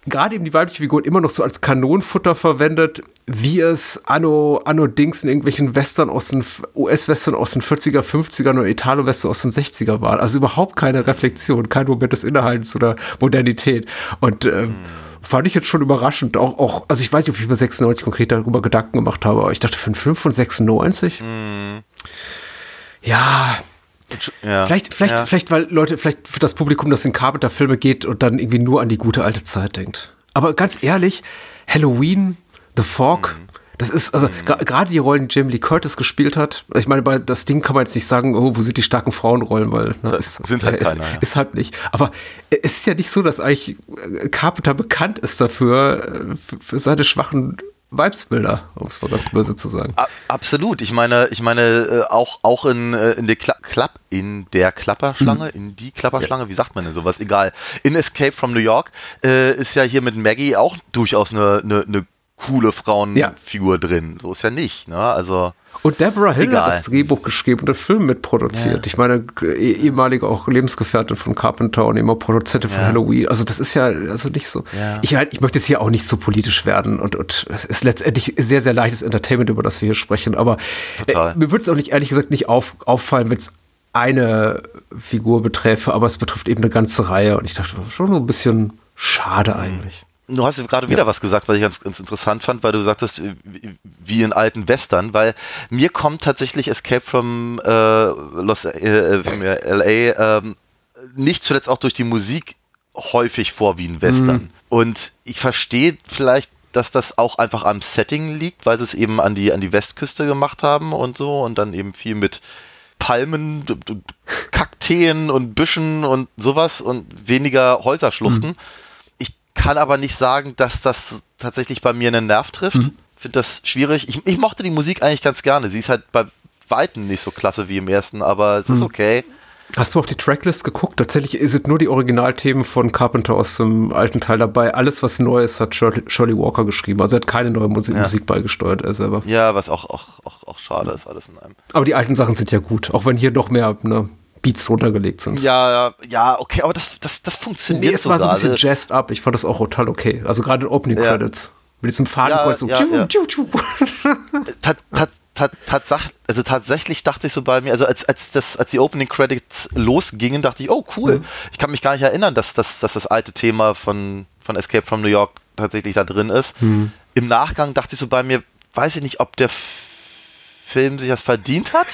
gerade eben die weibliche Figur immer noch so als Kanonenfutter verwendet, wie es Anno, Anno Dings in irgendwelchen Western aus den, U S-Western aus den vierziger, fünfzigern oder Italo-Western aus den sechziger waren. Also überhaupt keine Reflexion, kein Moment des Innehaltens oder Modernität. Und ähm, fand ich jetzt schon überraschend. Auch, auch, also ich weiß nicht, ob ich über sechsundneunzig konkret darüber Gedanken gemacht habe, aber ich dachte, für einen Film von sechsundneunzig? Mm. Ja... Ja, vielleicht, vielleicht, ja. vielleicht, weil Leute, vielleicht für das Publikum, das in Carpenter-Filme geht und dann irgendwie nur an die gute alte Zeit denkt. Aber ganz ehrlich, Halloween, The Fog, mhm. das ist, also mhm. gerade die Rollen, die Jamie Lee Curtis gespielt hat, ich meine, bei das Ding kann man jetzt nicht sagen, oh, wo sind die starken Frauenrollen, weil ne, ist, sind halt äh, keine. Ist, ja. ist halt nicht. Aber es ist ja nicht so, dass eigentlich Carpenter bekannt ist dafür, für, für seine schwachen Vibesbilder, um es mal ganz böse zu sagen. A- absolut. Ich meine, ich meine, äh, auch, auch in, äh, in, der Kla- Klapp, in der Klapperschlange, mhm. in die Klapperschlange, ja. Wie sagt man denn sowas? Egal. In Escape from New York äh, ist ja hier mit Maggie auch durchaus eine, eine, eine coole Frauenfigur ja. drin. So ist ja nicht, ne? Also. Und Deborah Hill Egal. hat das Drehbuch geschrieben und den Film mitproduziert. Ja. Ich meine, eh, ehemalige auch Lebensgefährtin von Carpenter und immer Produzentin von ja. Halloween. Also das ist ja also nicht so. Ja. Ich, halt, ich möchte jetzt hier auch nicht so politisch werden und, und es ist letztendlich sehr, sehr leichtes Entertainment, über das wir hier sprechen. Aber äh, mir würde es auch nicht, ehrlich gesagt, nicht auf, auffallen, wenn es eine Figur beträfe, aber es betrifft eben eine ganze Reihe. Und ich dachte, schon so ein bisschen schade eigentlich. Du hast gerade wieder ja. was gesagt, was ich ganz, ganz interessant fand, weil du sagtest, wie in alten Western, weil mir kommt tatsächlich Escape from äh, Los äh, L A äh, nicht zuletzt auch durch die Musik häufig vor wie ein Western. Mhm. Und ich verstehe vielleicht, dass das auch einfach am Setting liegt, weil sie es eben an die, an die Westküste gemacht haben und so und dann eben viel mit Palmen, Kakteen und Büschen und sowas und weniger Häuserschluchten. Mhm. Kann aber nicht sagen, dass das tatsächlich bei mir einen Nerv trifft. Mhm. Finde das schwierig. Ich, ich mochte die Musik eigentlich ganz gerne. Sie ist halt bei Weitem nicht so klasse wie im ersten, aber es mhm. ist okay. Hast du auf die Tracklist geguckt? Tatsächlich sind nur die Originalthemen von Carpenter aus dem alten Teil dabei. Alles, was neu ist, hat Shirley, Shirley Walker geschrieben. Also er hat keine neue Musik, ja. Musik beigesteuert, er selber. Ja, was auch, auch, auch, auch schade ist, alles in einem. Aber die alten Sachen sind ja gut, auch wenn hier noch mehr ne, Beats runtergelegt sind. Ja, ja, okay, aber das, das, das funktioniert nee, es war so ein bisschen jazzed up. Ich fand das auch total okay. Also gerade in Opening ja. Credits. Mit diesem Fadenkreuz ja, so. Ja, ja. Tschu, tschu, tschu. Tat, tat, tat, tatsach, also tatsächlich dachte ich so bei mir, also als, als, das, als die Opening Credits losgingen, dachte ich, oh cool. Mhm. Ich kann mich gar nicht erinnern, dass, dass, dass das alte Thema von, von Escape from New York tatsächlich da drin ist. Mhm. Im Nachgang dachte ich so bei mir, weiß ich nicht, ob der F- Film sich das verdient hat.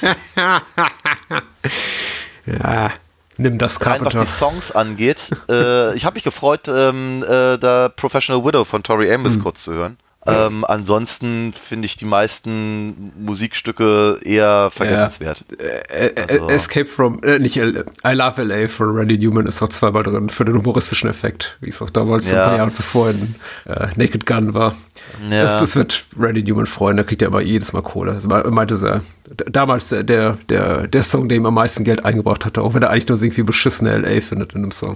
Ja, nimm das Carpenter. Rein, was die Songs angeht. äh, ich habe mich gefreut, ähm, äh, da Professional Widow von Tori Amos mhm. kurz zu hören. Ähm, ansonsten finde ich die meisten Musikstücke eher vergessenswert. Ja. Äh, äh, also. Escape from, äh, nicht L A, I Love L A von Randy Newman ist auch zweimal drin für den humoristischen Effekt, wie es auch damals ja. ein paar Jahre zuvor in äh, Naked Gun war. Ja. Das, das wird Randy Newman freuen, da kriegt er aber jedes Mal Kohle. Also, er meinte er, damals der, der, der Song, der ihm am meisten Geld eingebracht hatte, auch wenn er eigentlich nur irgendwie beschissene L A findet in dem Song.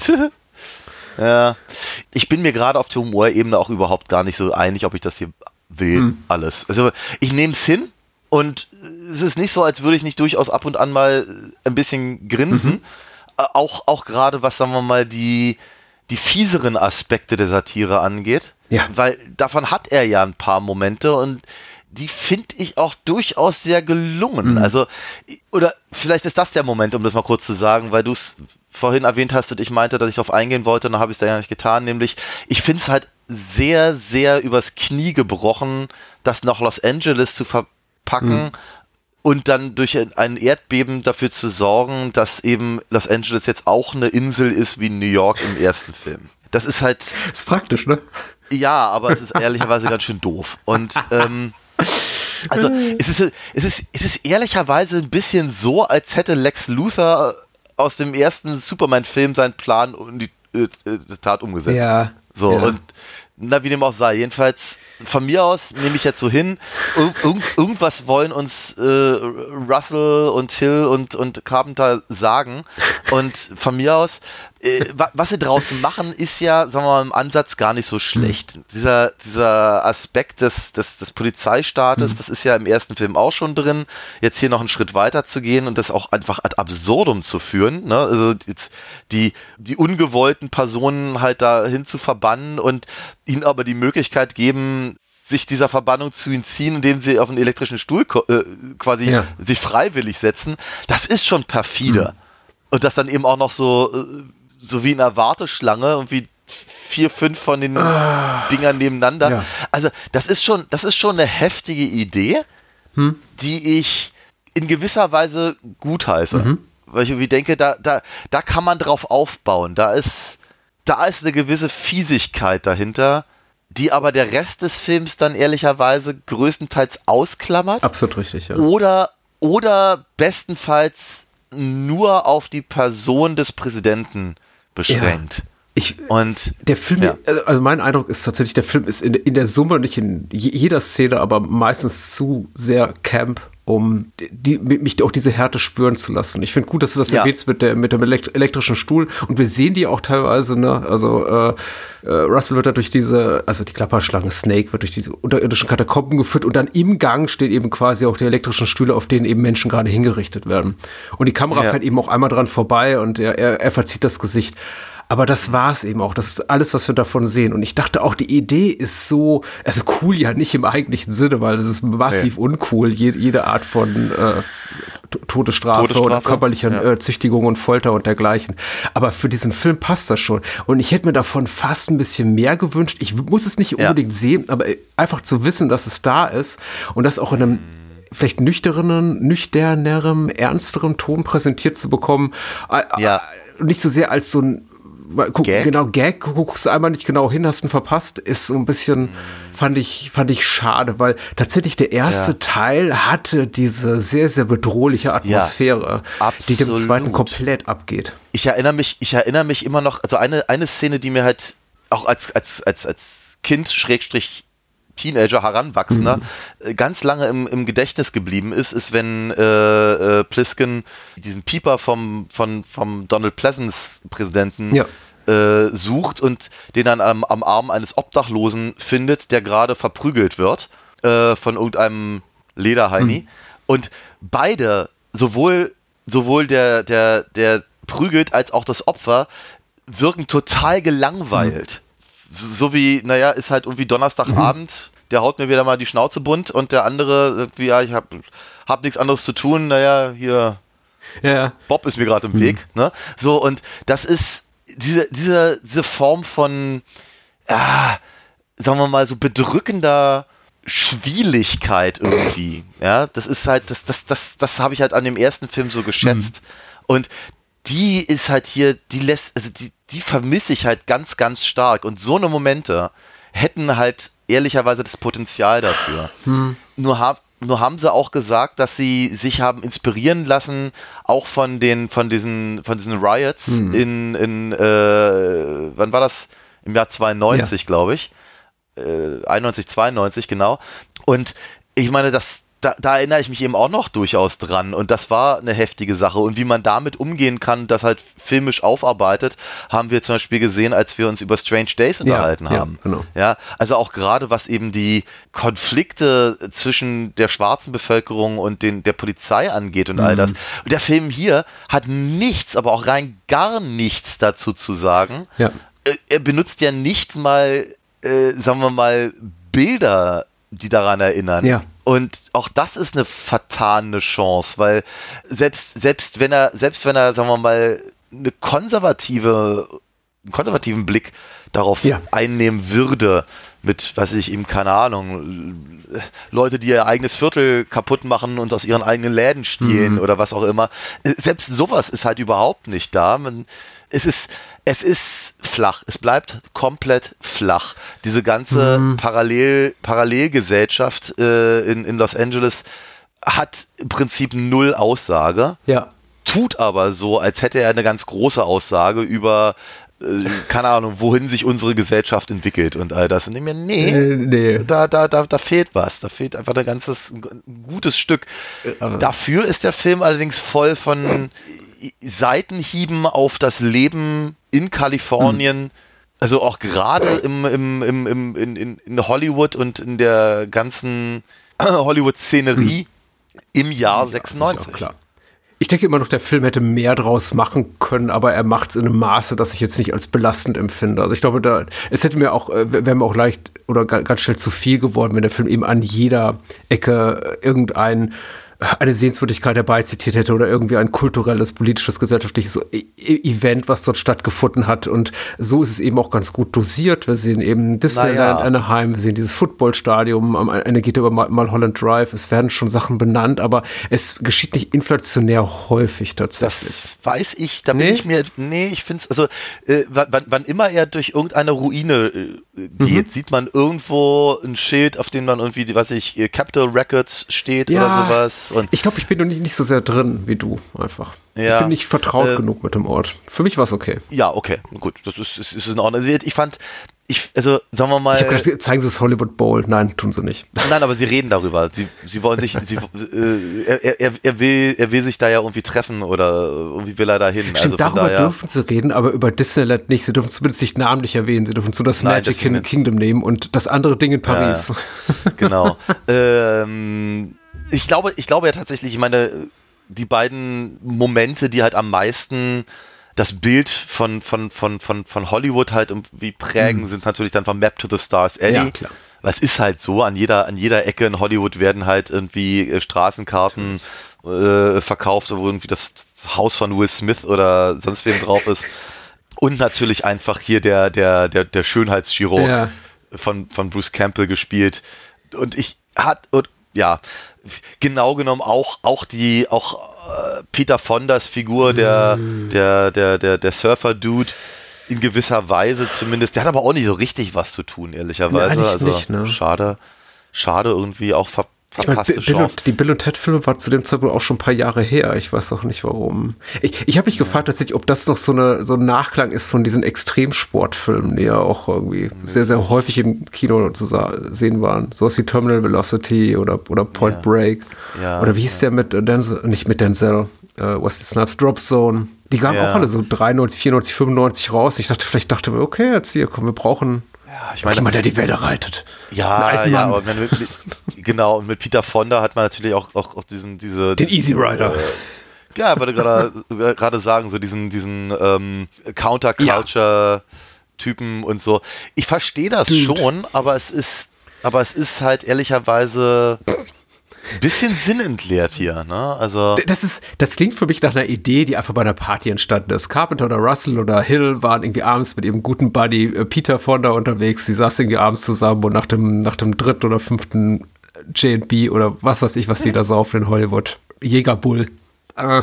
Ja, ich bin mir gerade auf der Humorebene auch überhaupt gar nicht so einig, ob ich das hier will, hm. alles. Also ich nehme es hin und es ist nicht so, als würde ich nicht durchaus ab und an mal ein bisschen grinsen. Mhm. Auch, auch gerade, was, sagen wir mal, die, die fieseren Aspekte der Satire angeht. Ja. Weil davon hat er ja ein paar Momente und die finde ich auch durchaus sehr gelungen. Mhm. Also, oder vielleicht ist das der Moment, um das mal kurz zu sagen, weil du es vorhin erwähnt hast und ich meinte, dass ich darauf eingehen wollte, und dann habe ich es da ja nicht getan, nämlich, ich finde es halt sehr, sehr übers Knie gebrochen, das nach Los Angeles zu verpacken mhm. und dann durch ein Erdbeben dafür zu sorgen, dass eben Los Angeles jetzt auch eine Insel ist wie New York im ersten Film. Das ist halt... Das ist praktisch, ne? Ja, aber es ist ehrlicherweise ganz schön doof. Und, ähm, also, es ist, es ist, es ist ehrlicherweise ein bisschen so, als hätte Lex Luthor aus dem ersten Superman-Film seinen Plan in die äh, Tat umgesetzt. Ja. So, ja. Und na, wie dem auch sei. Jedenfalls, von mir aus nehme ich jetzt so hin, irg- irgendwas wollen uns äh, Russell und Hill und, und Carpenter sagen. Und von mir aus, äh, wa- was sie draußen machen, ist ja, sagen wir mal, im Ansatz gar nicht so schlecht. Mhm. Dieser, dieser Aspekt des, des, des Polizeistaates, mhm. das ist ja im ersten Film auch schon drin. Jetzt hier noch einen Schritt weiter zu gehen und das auch einfach ad absurdum zu führen. Ne? Also jetzt die, die ungewollten Personen halt dahin zu verbannen, verbannen und ihnen aber die Möglichkeit geben, sich dieser Verbannung zu entziehen, indem sie auf einen elektrischen Stuhl äh, quasi ja. sich freiwillig setzen. Das ist schon perfide. Mhm. Und das dann eben auch noch so, so wie in einer Warteschlange und wie vier, fünf von den ah. Dingern nebeneinander. Ja. Also das ist schon, das ist schon eine heftige Idee, hm. die ich in gewisser Weise gutheiße. Mhm. Weil ich irgendwie denke, da, da, da kann man drauf aufbauen. Da ist, da ist eine gewisse Fiesigkeit dahinter, die aber der Rest des Films dann ehrlicherweise größtenteils ausklammert. Absolut richtig, ja. Oder, oder bestenfalls nur auf die Person des Präsidenten beschränkt. Ja. Ich, und der Film, ja. also mein Eindruck ist tatsächlich, der Film ist in, in der Summe, nicht in jeder Szene, aber meistens zu sehr Camp, um die, mich auch diese Härte spüren zu lassen. Ich finde gut, dass du das ja. erwähnst mit, der, mit dem elektrischen Stuhl und wir sehen die auch teilweise, ne, also äh, äh, Russell wird da durch diese, also die Klapperschlange Snake wird durch diese unterirdischen Katakomben geführt und dann im Gang stehen eben quasi auch die elektrischen Stühle, auf denen eben Menschen gerade hingerichtet werden. Und die Kamera ja. fährt eben auch einmal dran vorbei und er, er, er verzieht das Gesicht. Aber das war es eben auch. Das ist alles, was wir davon sehen. Und ich dachte auch, die Idee ist so, also cool ja nicht im eigentlichen Sinne, weil es ist massiv nee. uncool, jede, jede Art von äh, Todesstrafe, Todesstrafe oder körperlicher ja. äh, Züchtigung und Folter und dergleichen. Aber für diesen Film passt das schon. Und ich hätte mir davon fast ein bisschen mehr gewünscht. Ich muss es nicht unbedingt ja. sehen, aber einfach zu wissen, dass es da ist und das auch in einem vielleicht nüchternen, nüchternerem, ernsterem Ton präsentiert zu bekommen. Ja. Nicht so sehr als so ein Guck, Gag? Genau, Gag, guckst du einmal nicht genau hin, hast ihn verpasst, ist so ein bisschen, mm. fand ich, fand ich schade, weil tatsächlich der erste ja. Teil hatte diese sehr, sehr bedrohliche Atmosphäre, ja, die dem zweiten komplett abgeht. Ich erinnere mich, ich erinnere mich immer noch, also eine, eine Szene, die mir halt auch als, als, als, als Kind, Schrägstrich, Teenager, Heranwachsender, mhm. ganz lange im, im Gedächtnis geblieben ist, ist, wenn äh, äh, Pliskin diesen Pieper vom, von, vom Donald Pleasence Präsidenten ja. äh, sucht und den dann am, am Arm eines Obdachlosen findet, der gerade verprügelt wird äh, von irgendeinem Lederheini. Mhm. Und beide, sowohl, sowohl der, der, der prügelt als auch das Opfer, wirken total gelangweilt. Mhm. So wie, naja, ist halt irgendwie Donnerstagabend, mhm. der haut mir wieder mal die Schnauze bunt und der andere irgendwie, ja, ich hab, hab nichts anderes zu tun, naja, hier, ja. Bob ist mir gerade im mhm. Weg, ne? So, und das ist diese, diese, diese Form von, ja, sagen wir mal, so bedrückender Schwieligkeit irgendwie, ja, das ist halt, das, das, das, das habe ich halt an dem ersten Film so geschätzt mhm. und die ist halt hier, die lässt, also die, die vermisse ich halt ganz, ganz stark. Und so eine Momente hätten halt ehrlicherweise das Potenzial dafür. Hm. Nur, hab, nur haben sie auch gesagt, dass sie sich haben inspirieren lassen, auch von den, von diesen, von diesen Riots hm. in, in äh, wann war das? Im Jahr zweiundneunzig, ja. glaube ich. Äh, einundneunzig, zweiundneunzig, genau. Und ich meine, das Da, da erinnere ich mich eben auch noch durchaus dran und das war eine heftige Sache und wie man damit umgehen kann, das halt filmisch aufarbeitet, haben wir zum Beispiel gesehen, als wir uns über Strange Days unterhalten ja, haben. Ja, genau. Ja, also auch gerade was eben die Konflikte zwischen der schwarzen Bevölkerung und den, der Polizei angeht und mhm. all das. Und der Film hier hat nichts, aber auch rein gar nichts dazu zu sagen. Ja. Er benutzt ja nicht mal, äh, sagen wir mal, Bilder, die daran erinnern. Ja. Und auch das ist eine vertane Chance, weil selbst, selbst wenn er, selbst wenn er, sagen wir mal, eine konservative, einen konservativen Blick darauf ja. einnehmen würde, mit, weiß ich, eben, keine Ahnung, Leute, die ihr eigenes Viertel kaputt machen und aus ihren eigenen Läden stehlen mhm. oder was auch immer. Selbst sowas ist halt überhaupt nicht da. Man, es ist, es ist flach. Es bleibt komplett flach. Diese ganze mhm. Parallel, Parallelgesellschaft äh, in, in Los Angeles hat im Prinzip null Aussage. Ja. Tut aber so, als hätte er eine ganz große Aussage über äh, keine Ahnung, wohin sich unsere Gesellschaft entwickelt und all das. Und ich mir, nee, äh, nee. Da, da, da, da fehlt was. Da fehlt einfach ein ganzes, ein gutes Stück. Äh, Dafür ist der Film allerdings voll von Seitenhieben auf das Leben in Kalifornien. Mhm. Also auch gerade im, im, im, im, in, in Hollywood und in der ganzen Hollywood-Szenerie mhm. im Jahr ja, sechsundneunzig. Klar. Ich denke immer noch, der Film hätte mehr draus machen können, aber er macht es in einem Maße, das ich jetzt nicht als belastend empfinde. Also ich glaube, da, es hätte mir auch, wäre mir auch leicht oder ganz schnell zu viel geworden, wenn der Film eben an jeder Ecke irgendein eine Sehenswürdigkeit herbei zitiert hätte oder irgendwie ein kulturelles, politisches, gesellschaftliches e- Event, was dort stattgefunden hat. Und so ist es eben auch ganz gut dosiert. Wir sehen eben Disneyland, naja. Anaheim, wir sehen dieses Footballstadium, am Ende geht er über Mulholland Drive. Es werden schon Sachen benannt, aber es geschieht nicht inflationär häufig tatsächlich. Das weiß ich, da bin Nee? ich mir, nee, ich finde es, also äh, wann, wann immer er durch irgendeine Ruine äh, geht, mhm. sieht man irgendwo ein Schild, auf dem man irgendwie, was ich, Capitol Records steht Ja. oder sowas. Und Ich glaube, ich bin noch nicht, nicht so sehr drin wie du einfach. Ja, ich bin nicht vertraut äh, genug mit dem Ort. Für mich war es okay. ja, okay, gut, das ist, ist, ist in Ordnung. Also ich fand, ich, also sagen wir mal. Ich habe gedacht, zeigen sie das Hollywood Bowl. Nein, tun sie nicht. Nein, aber sie reden darüber. Sie, sie wollen sich, sie, äh, er, er, er, will, er will sich da ja irgendwie treffen oder irgendwie will er da hin. Stimmt, also von darüber daher, dürfen sie reden, aber über Disneyland nicht. Sie dürfen zumindest nicht namentlich erwähnen. Sie dürfen zu das Nein, Magic deswegen- Kingdom nehmen und das andere Ding in Paris. Ja, genau. ähm, ich glaube, ich glaube ja tatsächlich, ich meine, die beiden Momente, die halt am meisten das Bild von, von, von, von, von Hollywood halt irgendwie prägen, mhm. sind natürlich dann von Map to the Stars Alley. Ja, klar. Was ist halt so, an jeder, an jeder Ecke in Hollywood werden halt irgendwie äh, Straßenkarten äh, verkauft, wo irgendwie das Haus von Will Smith oder sonst wem drauf ist. Und natürlich einfach hier der, der, der, der Schönheitschirurg Ja. von, von Bruce Campbell gespielt. Und ich hat, und ja, genau genommen auch, auch die, auch äh, Peter Fondas Figur, der, mm. der, der, der, der Surfer-Dude, in gewisser Weise zumindest. Der hat aber auch nicht so richtig was zu tun, ehrlicherweise. Ja, nicht, also nicht, ne? schade, schade irgendwie auch ver Ich meine, verpasste Bill Chance. und, die Bill und Ted-Filme war zu dem Zeitpunkt auch schon ein paar Jahre her. Ich weiß auch nicht, warum. Ich, ich habe mich ja. gefragt, tatsächlich, ob das noch so, eine, so ein Nachklang ist von diesen Extremsportfilmen, die ja auch irgendwie mhm. sehr, sehr häufig im Kino zu sehen waren. Sowas wie Terminal Velocity oder, oder Point Ja. Break. Ja, oder wie hieß ja. der mit Denzel, nicht mit Denzel, äh, Wesley Snipes, Drop Zone. Die gaben Ja. auch alle so dreiundneunzig, vierundneunzig, fünfundneunzig raus. Ich dachte, vielleicht dachte mir, okay, jetzt hier, komm, wir brauchen Ja, ich meine, jemand, der die Welle reitet. ja, alten ja, Mann. aber mit, mit, genau, und mit Peter Fonda hat man natürlich auch, auch, auch diesen, diese. Den Easy Rider. Äh, ja, ich wollte gerade gerade sagen, so diesen, diesen ähm, Counterculture-Typen und so. Ich verstehe das Dude. schon, aber es ist, aber es ist halt ehrlicherweise ein bisschen sinnentleert hier, ne? Also. Das ist, das klingt für mich nach einer Idee, die einfach bei einer Party entstanden ist. Carpenter oder Russell oder Hill waren irgendwie abends mit ihrem guten Buddy äh, Peter Fonda unterwegs. Sie saßen irgendwie abends zusammen und nach dem, nach dem dritten oder fünften J and B oder was weiß ich, was die da saufen in Hollywood. Jägerbull. Äh.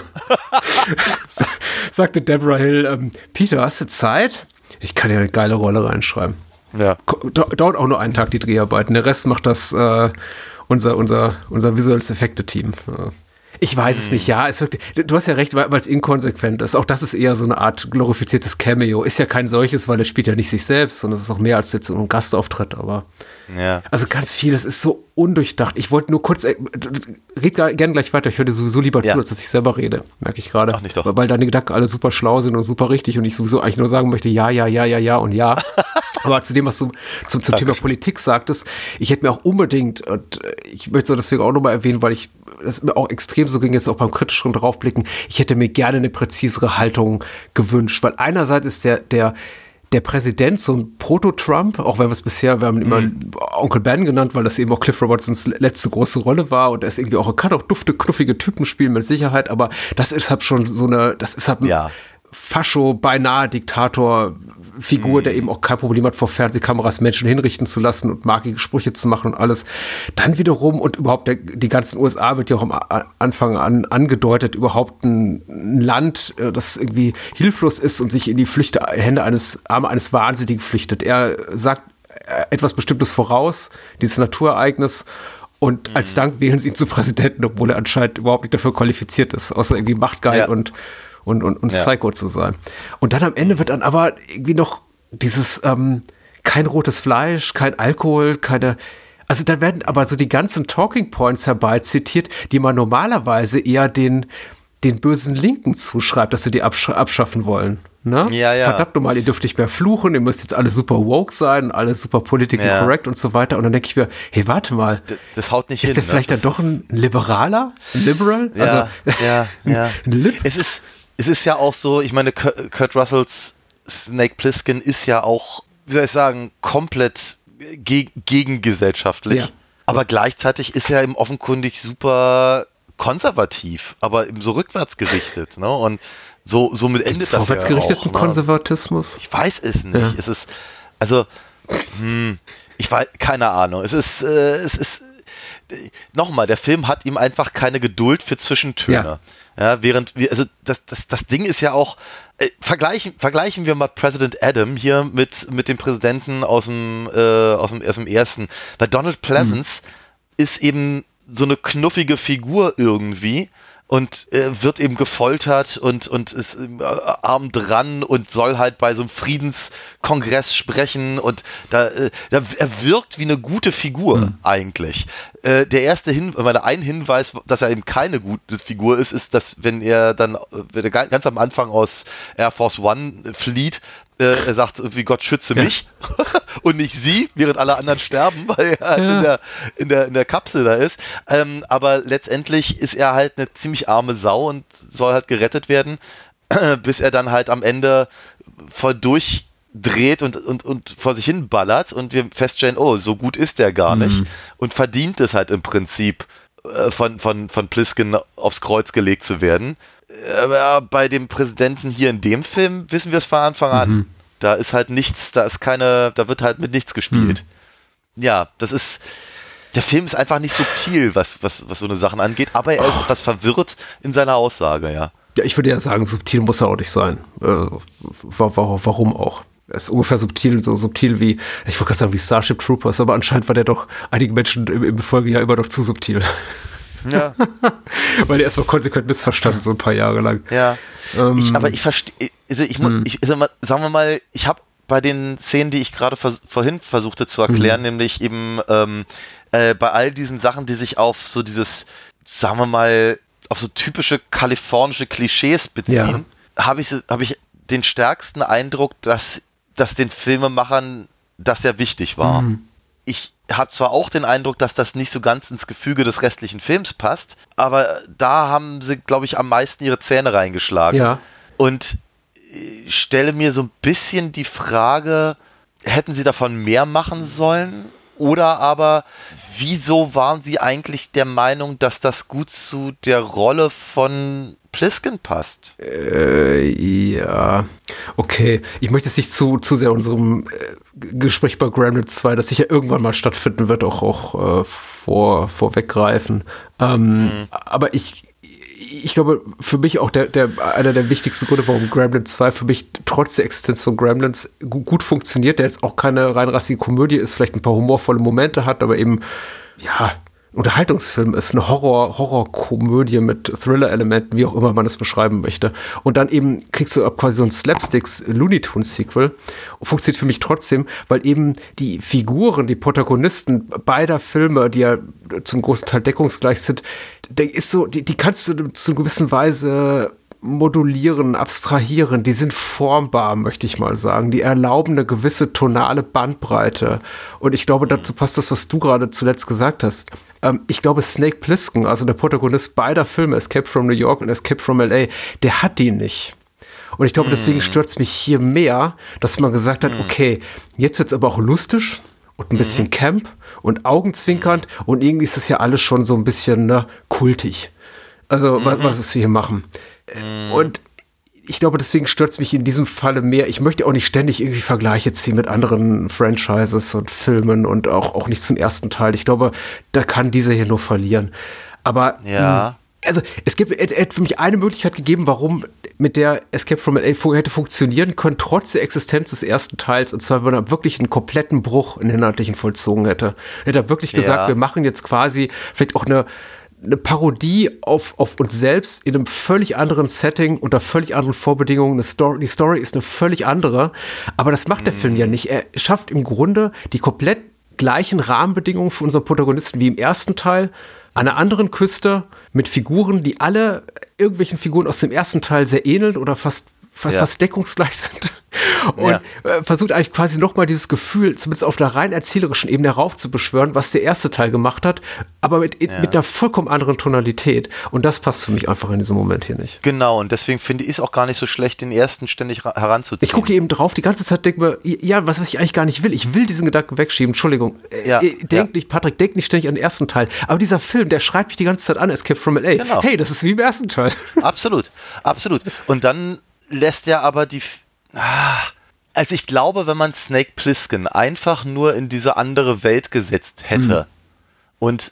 Sagte Deborah Hill, ähm, Peter, hast du Zeit? Ich kann dir eine geile Rolle reinschreiben. Ja. Dauert auch nur einen Tag die Dreharbeiten. Der Rest macht das äh, unser, unser, unser visuelles Effekte-Team. Ich weiß es nicht, ja. Es wirkt, du hast ja recht, weil es inkonsequent ist. Auch das ist eher so eine Art glorifiziertes Cameo. Ist ja kein solches, weil er spielt ja nicht sich selbst, sondern es ist auch mehr als jetzt so ein Gastauftritt. Aber Ja. also ganz viel, das ist so undurchdacht. Ich wollte nur kurz, äh, red gerne gleich weiter. Ich höre dir sowieso lieber Ja. zu, als dass ich selber rede. Merke ich gerade. Ach, nicht doch. Weil, weil deine Gedanken alle super schlau sind und super richtig und ich sowieso eigentlich nur sagen möchte, ja, ja, ja, ja, ja und ja. Aber zu dem, was du zum, zum Thema Politik sagtest, ich hätte mir auch unbedingt, und ich möchte es deswegen auch nochmal erwähnen, weil ich das mir auch extrem so ging, jetzt auch beim kritischeren Draufblicken, ich hätte mir gerne eine präzisere Haltung gewünscht, weil einerseits ist der, der, der Präsident so ein Proto-Trump, auch wenn wir es bisher, wir haben ihn immer mhm. Onkel Ben genannt, weil das eben auch Cliff Robertsons letzte große Rolle war und er ist irgendwie auch, er kann auch dufte, knuffige Typen spielen mit Sicherheit, aber das ist halt schon so eine, das ist halt ein Ja. Fascho, beinahe Diktator-Figur, mhm. der eben auch kein Problem hat, vor Fernsehkameras Menschen hinrichten zu lassen und markige Sprüche zu machen und alles. Dann wiederum, und überhaupt der, die ganzen U S A wird ja auch am A- Anfang an angedeutet, überhaupt ein, ein Land, äh, das irgendwie hilflos ist und sich in die Flüchte, Hände eines, Arme eines Wahnsinnigen flüchtet. Er sagt äh, etwas Bestimmtes voraus, dieses Naturereignis, und mhm. als Dank wählen sie ihn zu Präsidenten, obwohl er anscheinend überhaupt nicht dafür qualifiziert ist, außer irgendwie machtgeil ja. und und, und, und ja. Psycho zu sein. Und dann am Ende wird dann aber irgendwie noch dieses, ähm, kein rotes Fleisch, kein Alkohol, keine, also da werden aber so die ganzen Talking Points herbeizitiert, die man normalerweise eher den, den bösen Linken zuschreibt, dass sie die absch- abschaffen wollen. Ne? Ja, ja. Verdammt nochmal, ihr dürft nicht mehr fluchen, ihr müsst jetzt alle super woke sein, alle super political ja. correct und so weiter. Und dann denke ich mir, hey, warte mal. D- das haut nicht ist hin. Ist der vielleicht ne? dann doch ein Liberaler? Ein Liberal? Ja, also, ja, ja. ein Lib- es, ist, es ist ja auch so, ich meine, Kurt Russells Snake Plissken ist ja auch, wie soll ich sagen, komplett ge- gegengesellschaftlich. Ja. Aber gleichzeitig ist er eben offenkundig super konservativ, aber eben so rückwärts gerichtet. Ne? Und so, somit endet das ja auch. Vorwärtsgerichteten Ne? Konservatismus? Ich weiß es nicht. Ja. Es ist, also, hm, ich weiß, keine Ahnung. Es ist, äh, es ist, äh, nochmal, der Film hat ihm einfach keine Geduld für Zwischentöne. Ja, ja während wir, also das, das, das Ding ist ja auch, äh, vergleichen, vergleichen wir mal President Adam hier mit, mit dem Präsidenten aus dem, äh, aus dem, aus dem ersten. Weil Donald Pleasance hm. ist eben so eine knuffige Figur irgendwie. Und äh, wird eben gefoltert und, und ist äh, arm dran und soll halt bei so einem Friedenskongress sprechen und da, äh, da er wirkt wie eine gute Figur mhm. eigentlich. Äh, der erste Hin, meine, ein Hinweis, dass er eben keine gute Figur ist, ist, dass wenn er dann, wenn er ganz am Anfang aus Air Force One flieht, äh, er sagt irgendwie, Gott schütze mich ja. und nicht sie, während alle anderen sterben, weil er halt ja. in, der, in, der, in der Kapsel da ist. Ähm, aber letztendlich ist er halt eine ziemlich arme Sau und soll halt gerettet werden, bis er dann halt am Ende voll durchdreht und, und, und vor sich hin ballert und wir feststellen, oh, so gut ist der gar nicht mhm. und verdient es halt im Prinzip äh, von, von, von Plisken aufs Kreuz gelegt zu werden. Aber bei dem Präsidenten hier in dem Film wissen wir es von Anfang an. Mhm. Da ist halt nichts, da ist keine, da wird halt mit nichts gespielt. Mhm. Ja, das ist, der Film ist einfach nicht subtil, was, was, was so eine Sachen angeht, aber er ist etwas verwirrt in seiner Aussage, ja. Ja, ich würde ja sagen, subtil muss er auch nicht sein. Äh, warum auch? Er ist ungefähr subtil, so subtil wie, ich wollte gerade sagen, wie Starship Troopers, aber anscheinend war der doch einigen Menschen im, im Folgejahr immer noch zu subtil. Ja. Weil der erstmal konsequent missverstanden, so ein paar Jahre lang. Ja. Ähm, ich, aber ich verstehe, also ich, hm. ich also sagen wir mal, ich habe bei den Szenen, die ich gerade vers- vorhin versuchte zu erklären, hm. nämlich eben ähm, äh, bei all diesen Sachen, die sich auf so dieses, sagen wir mal, auf so typische kalifornische Klischees beziehen, ja. habe ich, so, hab ich den stärksten Eindruck, dass, dass den Filmemachern das sehr wichtig war. Hm. Ich habe zwar auch den Eindruck, dass das nicht so ganz ins Gefüge des restlichen Films passt, aber da haben sie, glaube ich, am meisten ihre Zähne reingeschlagen. Ja. Und ich stelle mir so ein bisschen die Frage, hätten sie davon mehr machen sollen? Oder aber, wieso waren sie eigentlich der Meinung, dass das gut zu der Rolle von Plisken passt? Äh, ja, okay. Ich möchte es nicht zu, zu sehr unserem äh, Gespräch bei Gremlins zwei, das sicher irgendwann mal stattfinden wird, auch, auch äh, vor, vorweggreifen. Ähm, mhm. Aber ich, ich glaube, für mich auch der, der, einer der wichtigsten Gründe, warum Gremlins zwei für mich trotz der Existenz von Gremlins gut, gut funktioniert, der jetzt auch keine reinrassige Komödie ist, vielleicht ein paar humorvolle Momente hat, aber eben, ja, Unterhaltungsfilm ist, eine Horror, Horrorkomödie mit Thriller-Elementen, wie auch immer man es beschreiben möchte. Und dann eben kriegst du quasi so ein Slapsticks-Looney-Tunes-Sequel. Und funktioniert für mich trotzdem, weil eben die Figuren, die Protagonisten beider Filme, die ja zum großen Teil deckungsgleich sind, ist so, die, die kannst du zu einer gewissen Weise modulieren, abstrahieren, die sind formbar, möchte ich mal sagen. Die erlauben eine gewisse tonale Bandbreite. Und ich glaube, dazu passt das, was du gerade zuletzt gesagt hast. Ähm, ich glaube, Snake Plissken, also der Protagonist beider Filme, Escape from New York und Escape from L A, der hat die nicht. Und ich glaube, deswegen stört es mich hier mehr, dass man gesagt hat, okay, jetzt wird es aber auch lustig und ein bisschen Camp und augenzwinkernd und irgendwie ist das ja alles schon so ein bisschen ne, kultig. Also, mhm. was, was sie hier machen. Mhm. Und ich glaube, deswegen stört es mich in diesem Falle mehr. Ich möchte auch nicht ständig irgendwie Vergleiche ziehen mit anderen Franchises und Filmen und auch, auch nicht zum ersten Teil. Ich glaube, da kann dieser hier nur verlieren. Aber ja. also es gibt es hätte für mich eine Möglichkeit gegeben, warum mit der Escape from L A hätte funktionieren können, trotz der Existenz des ersten Teils. Und zwar, wenn er wirklich einen kompletten Bruch in den inhaltlichen vollzogen hätte. Er hätte wirklich gesagt, ja. wir machen jetzt quasi vielleicht auch eine eine Parodie auf, auf uns selbst in einem völlig anderen Setting, unter völlig anderen Vorbedingungen. Eine Story, die Story ist eine völlig andere, aber das macht der mm. Film ja nicht. Er schafft im Grunde die komplett gleichen Rahmenbedingungen für unsere Protagonisten wie im ersten Teil, an einer anderen Küste, mit Figuren, die alle irgendwelchen Figuren aus dem ersten Teil sehr ähneln oder fast fast, ja. fast deckungsgleich sind. Und ja. äh, versucht eigentlich quasi nochmal dieses Gefühl, zumindest auf der rein erzählerischen Ebene heraufzubeschwören, was der erste Teil gemacht hat, aber mit, ja. mit einer vollkommen anderen Tonalität. Und das passt für mich einfach in diesem Moment hier nicht. Genau, und deswegen finde ich es auch gar nicht so schlecht, den ersten ständig ra- heranzuziehen. Ich gucke eben drauf, die ganze Zeit denke mir, ja, was, was ich eigentlich gar nicht will. Ich will diesen Gedanken wegschieben. Entschuldigung. Ja. Äh, denk ja. nicht, Patrick, denk nicht ständig an den ersten Teil. Aber dieser Film, der schreit mich die ganze Zeit an, Escape from L A. Genau. Hey, das ist wie im ersten Teil. Absolut, absolut. Und dann lässt er aber die... F- ah, also ich glaube, wenn man Snake Plissken einfach nur in diese andere Welt gesetzt hätte mhm. und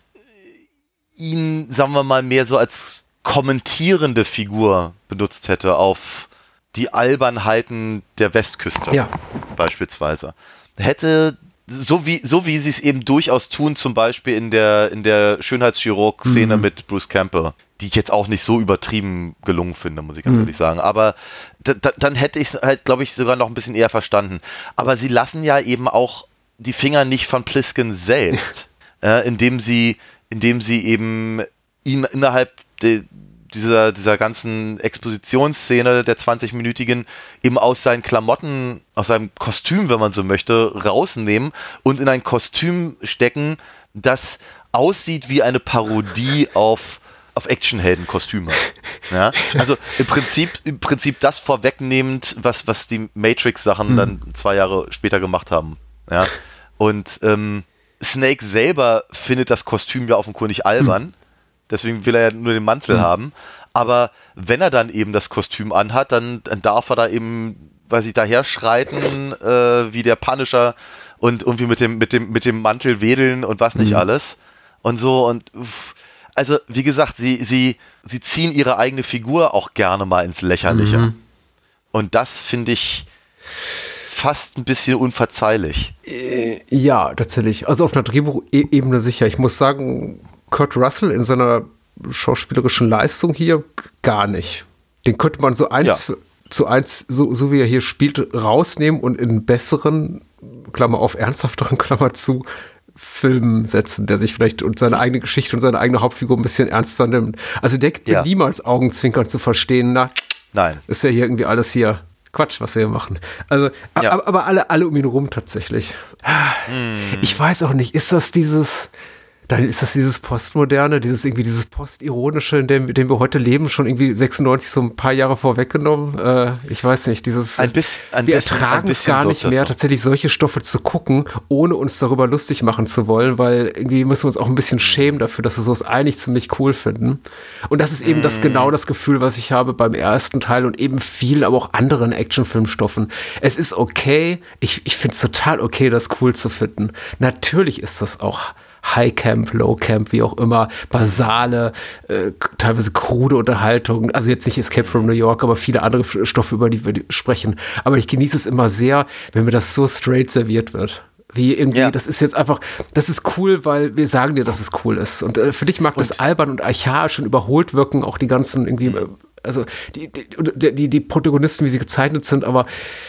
ihn, sagen wir mal, mehr so als kommentierende Figur benutzt hätte auf die Albernheiten der Westküste ja. beispielsweise, hätte, so wie, so wie sie es eben durchaus tun, zum Beispiel in der, in der Schönheitschirurg-Szene mhm. mit Bruce Campbell, die ich jetzt auch nicht so übertrieben gelungen finde, muss ich ganz mhm. ehrlich sagen. Aber d- d- dann hätte ich es halt, glaube ich, sogar noch ein bisschen eher verstanden. Aber sie lassen ja eben auch die Finger nicht von Plissken selbst, äh, indem sie, indem sie eben ihn innerhalb de, dieser, dieser ganzen Expositionsszene der zwanzig-minütigen eben aus seinen Klamotten, aus seinem Kostüm, wenn man so möchte, rausnehmen und in ein Kostüm stecken, das aussieht wie eine Parodie auf auf Actionhelden-Kostüme. Ja? Also im Prinzip, im Prinzip das vorwegnehmend, was, was die Matrix-Sachen hm. dann zwei Jahre später gemacht haben. Ja? Und ähm, Snake selber findet das Kostüm ja offenkundig albern. Hm. Deswegen will er ja nur den Mantel hm. haben. Aber wenn er dann eben das Kostüm anhat, dann, dann darf er da eben, weiß ich, daher schreiten, äh, wie der Punisher und irgendwie mit dem, mit dem, mit dem Mantel wedeln und was nicht hm. alles. Und so und uff. Also, wie gesagt, sie, sie, sie ziehen ihre eigene Figur auch gerne mal ins Lächerliche. Mhm. Und das finde ich fast ein bisschen unverzeihlich. Äh, ja, tatsächlich. Also auf einer Drehbuchebene sicher. Ich muss sagen, Kurt Russell in seiner schauspielerischen Leistung hier gar nicht. Den könnte man so eins ja. zu eins, so, so wie er hier spielt, rausnehmen und in einen besseren, Klammer auf, ernsthafteren, Klammer zu, Film setzen, der sich vielleicht und seine eigene Geschichte und seine eigene Hauptfigur ein bisschen ernster nimmt. Also der gibt ja. mir niemals Augenzwinkern zu verstehen, na, nein. Ist ja hier irgendwie alles hier Quatsch, was wir hier machen. Also, ja. aber, aber alle, alle um ihn rum tatsächlich. Hm. Ich weiß auch nicht, ist das dieses, dann ist das dieses Postmoderne, dieses irgendwie dieses Postironische, in dem, in dem wir heute leben, schon irgendwie sechsundneunzig so ein paar Jahre vorweggenommen? Äh, ich weiß nicht, dieses, ein bisschen, ein wir bisschen, ertragen es gar nicht mehr, so. tatsächlich solche Stoffe zu gucken, ohne uns darüber lustig machen zu wollen, weil irgendwie müssen wir uns auch ein bisschen schämen dafür, dass wir sowas eigentlich ziemlich cool finden. Und das ist eben mm. das genau das Gefühl, was ich habe beim ersten Teil und eben vielen, aber auch anderen Actionfilmstoffen. Es ist okay, ich, ich finde es total okay, das cool zu finden. Natürlich ist das auch High Camp, Low Camp, wie auch immer, basale, äh, teilweise krude Unterhaltung, also jetzt nicht Escape from New York, aber viele andere Stoffe, über die wir sprechen. Aber ich genieße es immer sehr, wenn mir das so straight serviert wird. Wie irgendwie, ja. das ist jetzt einfach, das ist cool, weil wir sagen dir, dass es cool ist. Und äh, für dich mag und das albern und archaisch und überholt wirken, auch die ganzen irgendwie, äh, also die, die, die, die Protagonisten, wie sie gezeichnet sind, aber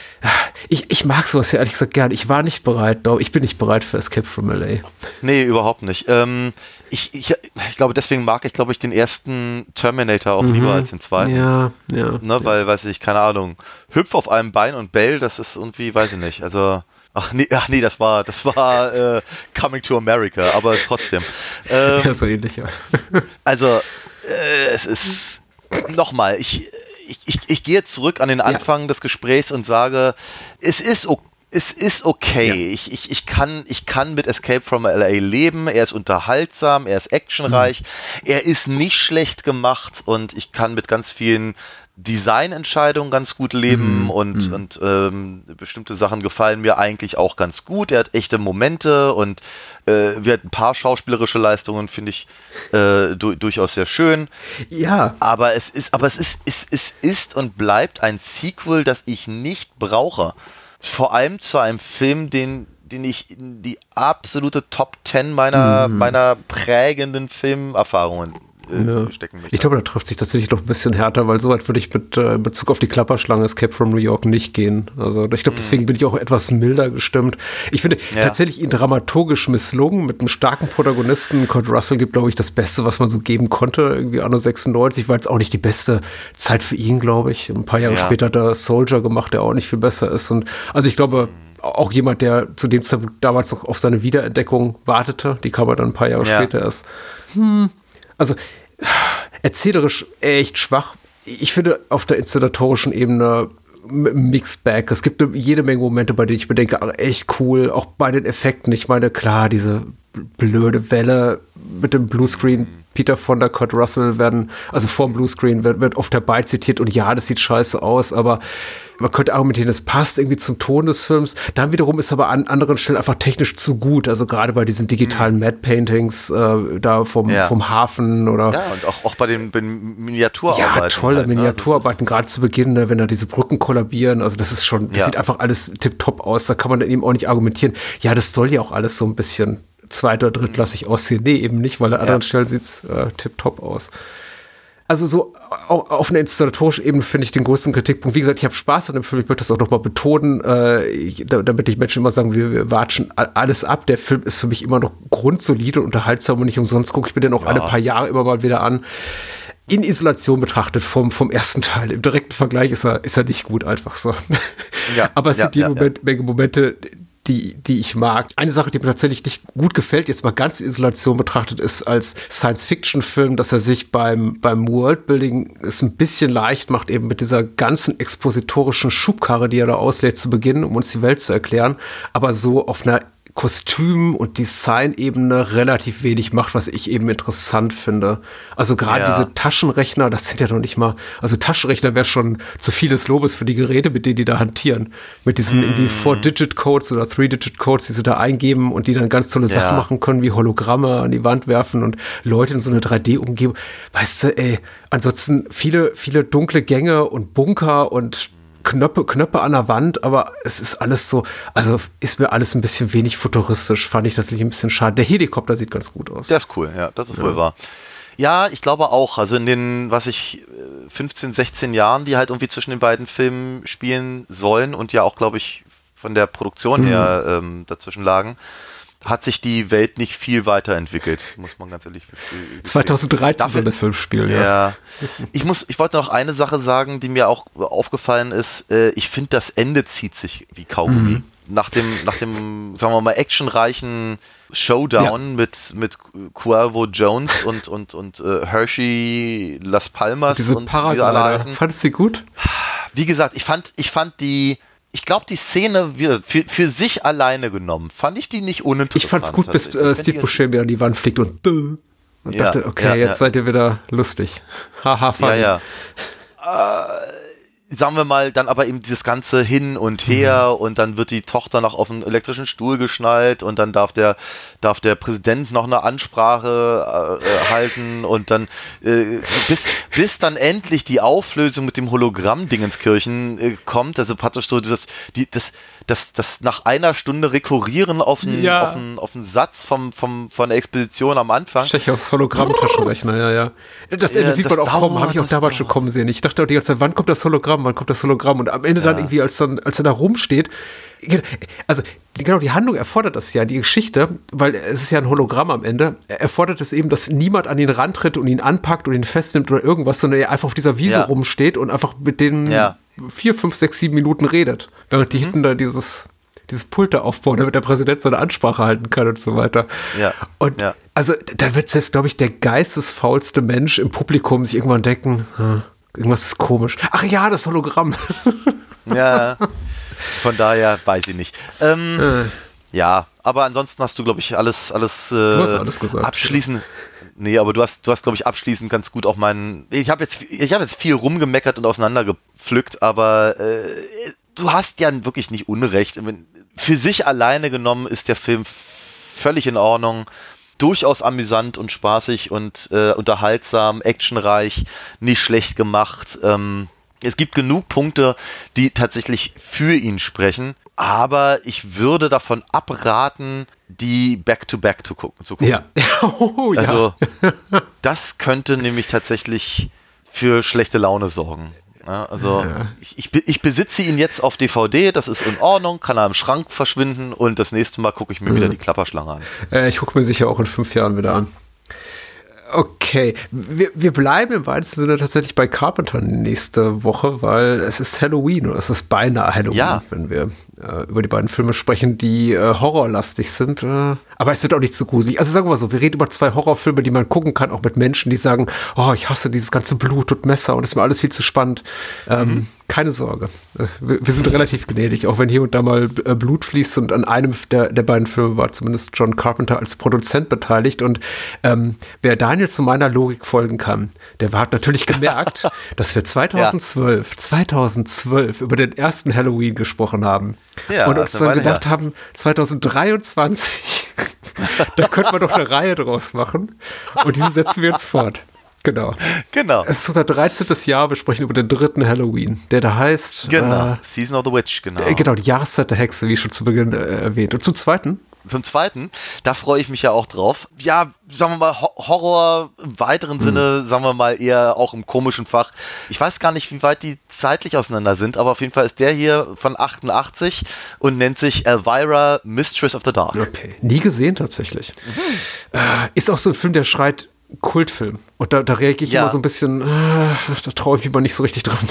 Ich, ich mag sowas ja ehrlich gesagt gern. Ich war nicht bereit, ich bin nicht bereit für Escape from L A. Nee, überhaupt nicht. Ähm, ich, ich, ich glaube, deswegen mag ich, glaube ich, den ersten Terminator auch mhm. lieber als den zweiten. Ja, ja. Ne, weil, ja. weiß ich, keine Ahnung, hüpf auf einem Bein und bell, das ist irgendwie, weiß ich nicht, also, ach nee, ach nee, das war, das war äh, Coming to America, aber trotzdem. Ähm, ja, so ähnlich, ja. Also, äh, es ist, nochmal, ich Ich, ich, ich gehe zurück an den Anfang ja. des Gesprächs und sage, es ist okay. Es ist okay. Ja. Ich, ich, ich, kann, ich kann mit Escape from L A leben. Er ist unterhaltsam, er ist actionreich, mhm. er ist nicht schlecht gemacht und ich kann mit ganz vielen Designentscheidungen ganz gut leben mhm. und, mhm. und ähm, bestimmte Sachen gefallen mir eigentlich auch ganz gut. Er hat echte Momente und äh, wir hatten ein paar schauspielerische Leistungen, finde ich äh, du, durchaus sehr schön. Ja. Aber es ist, aber es ist, es, es ist und bleibt ein Sequel, das ich nicht brauche. Vor allem zu einem Film, den, den ich in die absolute Top Ten meiner, mhm. meiner prägenden Filmerfahrungen äh, ja. stecken möchte. Ich glaube, da trifft sich tatsächlich noch ein bisschen härter, weil so weit würde ich mit äh, Bezug auf die Klapperschlange Escape from New York nicht gehen. Also ich glaube, deswegen bin ich auch etwas milder gestimmt. Ich finde Ja. tatsächlich ihn dramaturgisch misslungen, mit einem starken Protagonisten. Kurt Russell gibt, glaube ich, das Beste, was man so geben konnte. Irgendwie anno sechsundneunzig war jetzt auch nicht die beste Zeit für ihn, glaube ich. Ein paar Jahre Ja. später hat er Soldier gemacht, der auch nicht viel besser ist. Und also ich glaube, auch jemand, der zu dem Zeitpunkt damals noch auf seine Wiederentdeckung wartete, die kam er dann ein paar Jahre Ja. später erst. Hm. Also erzählerisch echt schwach. Ich finde auf der inszenatorischen Ebene Mixed Bag. Es gibt jede Menge Momente, bei denen ich mir denke, ach, echt cool. Auch bei den Effekten. Ich meine, klar, diese blöde Welle mit dem Bluescreen. Peter Fonda, Kurt Russell werden, also vorm Bluescreen wird, wird oft dabei zitiert und ja, das sieht scheiße aus, aber man könnte argumentieren, es passt irgendwie zum Ton des Films. Dann wiederum ist aber an anderen Stellen einfach technisch zu gut. Also gerade bei diesen digitalen Matte Paintings äh, da vom, Ja. vom Hafen oder. Ja, und auch, auch bei den, bei den Miniaturarbeiten. Ja, tolle halt, ne? Miniaturarbeiten, gerade zu Beginn, ne, wenn da diese Brücken kollabieren. Also das ist schon, das Ja. sieht einfach alles tipptopp aus. Da kann man dann eben auch nicht argumentieren. Ja, das soll ja auch alles so ein bisschen zweit- oder drittklassig aussehen. Nee, eben nicht, weil an anderen Ja. Stellen sieht es äh, tipptopp aus. Also so au- auf einer inszenatorischen Ebene finde ich den größten Kritikpunkt. Wie gesagt, ich habe Spaß an dem Film, ich möchte das auch nochmal betonen, äh, ich, da, damit nicht Menschen immer sagen, wir, wir watschen a- alles ab. Der Film ist für mich immer noch grundsolide und unterhaltsam und nicht umsonst gucke ich mir den auch Ja. alle paar Jahre immer mal wieder an. In Isolation betrachtet vom, vom ersten Teil. Im direkten Vergleich ist er, ist er nicht gut, einfach so. Ja, Aber es ja, sind die ja, Moment, Menge Momente, die, die ich mag. Eine Sache, die mir tatsächlich nicht gut gefällt, jetzt mal ganz in Isolation betrachtet, ist als Science-Fiction-Film, dass er sich beim, beim Worldbuilding es ein bisschen leicht macht, eben mit dieser ganzen expositorischen Schubkarre, die er da auslädt zu Beginn, um uns die Welt zu erklären, aber so auf einer Kostüm- und Design-Ebene relativ wenig macht, was ich eben interessant finde. Also gerade Ja. diese Taschenrechner, das sind ja noch nicht mal, also Taschenrechner wäre schon zu viel des Lobes für die Geräte, mit denen die da hantieren. Mit diesen Mm. irgendwie Four-Digit-Codes oder Three-Digit-Codes, die sie da eingeben und die dann ganz tolle Ja. Sachen machen können, wie Hologramme an die Wand werfen und Leute in so eine drei D-Umgebung. Weißt du, ey, ansonsten viele, viele dunkle Gänge und Bunker und Knöpfe, Knöpfe an der Wand, aber es ist alles so, also ist mir alles ein bisschen wenig futuristisch, fand ich tatsächlich ein bisschen schade. Der Helikopter sieht ganz gut aus. Der ist cool, ja, das ist wohl wahr. Ja, ich glaube auch, also in den, was ich, fünfzehn, sechzehn Jahren, die halt irgendwie zwischen den beiden Filmen spielen sollen und ja auch, glaube ich, von der Produktion Mhm. her ähm, dazwischen lagen, hat sich die Welt nicht viel weiterentwickelt, muss man ganz ehrlich gestehen. zweitausenddreizehn Dafür- soll der Film spielen, ja. Ja, ich muss, ich wollte noch eine Sache sagen, die mir auch aufgefallen ist. Äh, ich finde, das Ende zieht sich wie Kaugummi. Mhm. Nach dem, nach dem, sagen wir mal, actionreichen Showdown Ja. mit, mit Cuervo Jones und, und, und äh, Hershey Las Palmas Diese und wie sie alle Paraglider, heißen. fandest du die gut? Wie gesagt, ich fand, ich fand die, ich glaube, die Szene wieder für, für sich alleine genommen, fand ich die nicht uninteressant. Ich fand's gut, bis tatsächlich. äh, Ich Steve find die- Buscemi an die Wand fliegt und duh, und Ja, dachte, okay, ja, jetzt ja. seid ihr wieder lustig. Haha, funny. Ja, ja. Äh, sagen wir mal, dann aber eben dieses ganze Hin und Her und dann wird die Tochter noch auf einen elektrischen Stuhl geschnallt und dann darf der, darf der Präsident noch eine Ansprache äh, halten und dann äh, bis, bis dann endlich die Auflösung mit dem Hologramm-Dingenskirchen äh, kommt, also praktisch so dieses, die, das, das, das nach einer Stunde Rekurrieren auf einen, Ja. auf einen, auf einen Satz vom, vom, von der Expedition am Anfang. Tschechows Hologramm-Taschenrechner, ja, ja. Das Ende Ja, sieht das man auch kommen, habe ich auch dauert, damals das schon kommen sehen. Ich dachte auch die ganze Zeit, wann kommt das Hologramm, wann kommt das Hologramm? Und am Ende dann irgendwie, als dann, als er da rumsteht, also genau, die Handlung erfordert das ja, die Geschichte, weil es ist ja ein Hologramm am Ende, erfordert es eben, dass niemand an ihn rantritt und ihn anpackt und ihn festnimmt oder irgendwas, sondern er einfach auf dieser Wiese Ja. rumsteht und einfach mit denen Ja. vier, fünf, sechs, sieben Minuten redet, während die hinten da dieses dieses Pult da aufbauen, damit der Präsident seine Ansprache halten kann und so weiter. Ja. Und Ja. also da wird selbst, glaube ich, der geistesfaulste Mensch im Publikum sich irgendwann denken, hm, irgendwas ist komisch. Ach ja, das Hologramm. Ja, von daher weiß ich nicht. Ähm, ja, aber ansonsten hast du, glaube ich, alles, alles, äh, Du hast alles gesagt, abschließend. Nee, aber du hast, du hast, glaube ich, abschließend ganz gut auch meinen. Ich habe jetzt, ich habe jetzt viel rumgemeckert und auseinandergepflückt, aber äh, du hast ja wirklich nicht Unrecht. Für sich alleine genommen ist der Film völlig in Ordnung. Durchaus amüsant und spaßig und äh, unterhaltsam, actionreich, nicht schlecht gemacht. Ähm, es gibt genug Punkte, die tatsächlich für ihn sprechen. aber ich würde davon abraten, die Back-to-Back zu gucken. Zu gucken. Ja. Oh, ja. Also das könnte nämlich tatsächlich für schlechte Laune sorgen. Ja, also ja. ich, ich, ich besitze ihn jetzt auf D V D, das ist in Ordnung, kann er im Schrank verschwinden und das nächste Mal gucke ich mir mhm. wieder die Klapperschlange an. Äh, ich gucke mir sicher auch in fünf Jahren wieder an. Okay, wir, wir bleiben im weitesten Sinne tatsächlich bei Carpenter nächste Woche, weil es ist Halloween oder es ist beinahe Halloween, ja. wenn wir äh, über die beiden Filme sprechen, die äh, horrorlastig sind. Äh, aber es wird auch nicht zu gruselig. Also sagen wir mal so, wir reden über zwei Horrorfilme, die man gucken kann, auch mit Menschen, die sagen, oh, ich hasse dieses ganze Blut und Messer und es ist mir alles viel zu spannend. Ähm, mhm. Keine Sorge, wir, wir sind relativ gnädig, auch wenn hier und da mal äh, Blut fließt und an einem der, der beiden Filme war zumindest John Carpenter als Produzent beteiligt und ähm, wer Daniel zu meiner Logik folgen kann, der hat natürlich gemerkt, dass wir zweitausendzwölf, ja. zweitausendzwölf über den ersten Halloween gesprochen haben ja, und uns dann gedacht her. haben, zweitausenddreiundzwanzig, da könnte man doch eine Reihe draus machen und diese setzen wir jetzt fort. Genau. Genau. Es ist unser dreizehntes Jahr, wir sprechen über den dritten Halloween, der da heißt Genau, äh, Season of the Witch, genau. Äh, genau, die Jahreszeit der Hexe, wie schon zu Beginn äh, erwähnt. Und zum Zweiten? Zum Zweiten, da freue ich mich ja auch drauf. Ja, sagen wir mal, Horror im weiteren mhm. Sinne, sagen wir mal eher auch im komischen Fach. Ich weiß gar nicht, wie weit die zeitlich auseinander sind, aber auf jeden Fall ist der hier von achtundachtzig und nennt sich Elvira, Mistress of the Dark. Okay, nie gesehen tatsächlich. Mhm. Äh, ist auch so ein Film, der schreit Kultfilm. Und da, da reagiere ich ja. immer so ein bisschen, äh, da traue ich mich mal nicht so richtig dran.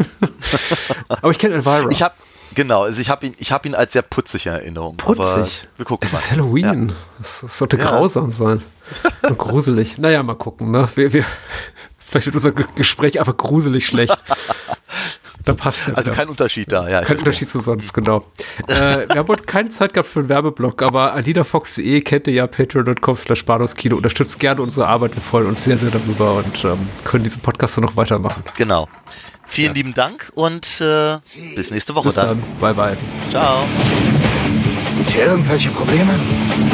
Aber ich kenne Elvira. Ich habe Genau, also ich habe ihn, ich hab ihn als sehr putzig in Erinnerung. Putzig? Aber wir gucken es mal. ist Halloween. Ja. Das, das sollte ja. grausam sein. Und gruselig. Naja, mal gucken. Ne? Wir, wir, vielleicht wird unser G- Gespräch einfach gruselig schlecht. Da passt ja Also wieder. Kein Unterschied da. Ja, kein Unterschied zu sonst, genau. äh, wir haben heute keine Zeit gehabt für einen Werbeblock, aber Alina Fox punkt de kennt ihr ja, patreon punkt com slash bahnhofskino. Unterstützt gerne unsere Arbeit. Wir freuen uns sehr, sehr darüber und ähm, können diesen Podcast dann noch weitermachen. Genau. Vielen ja. lieben Dank und äh, bis nächste Woche bis dann. dann. Bye, bye. Ciao. Gibt's hier irgendwelche Probleme?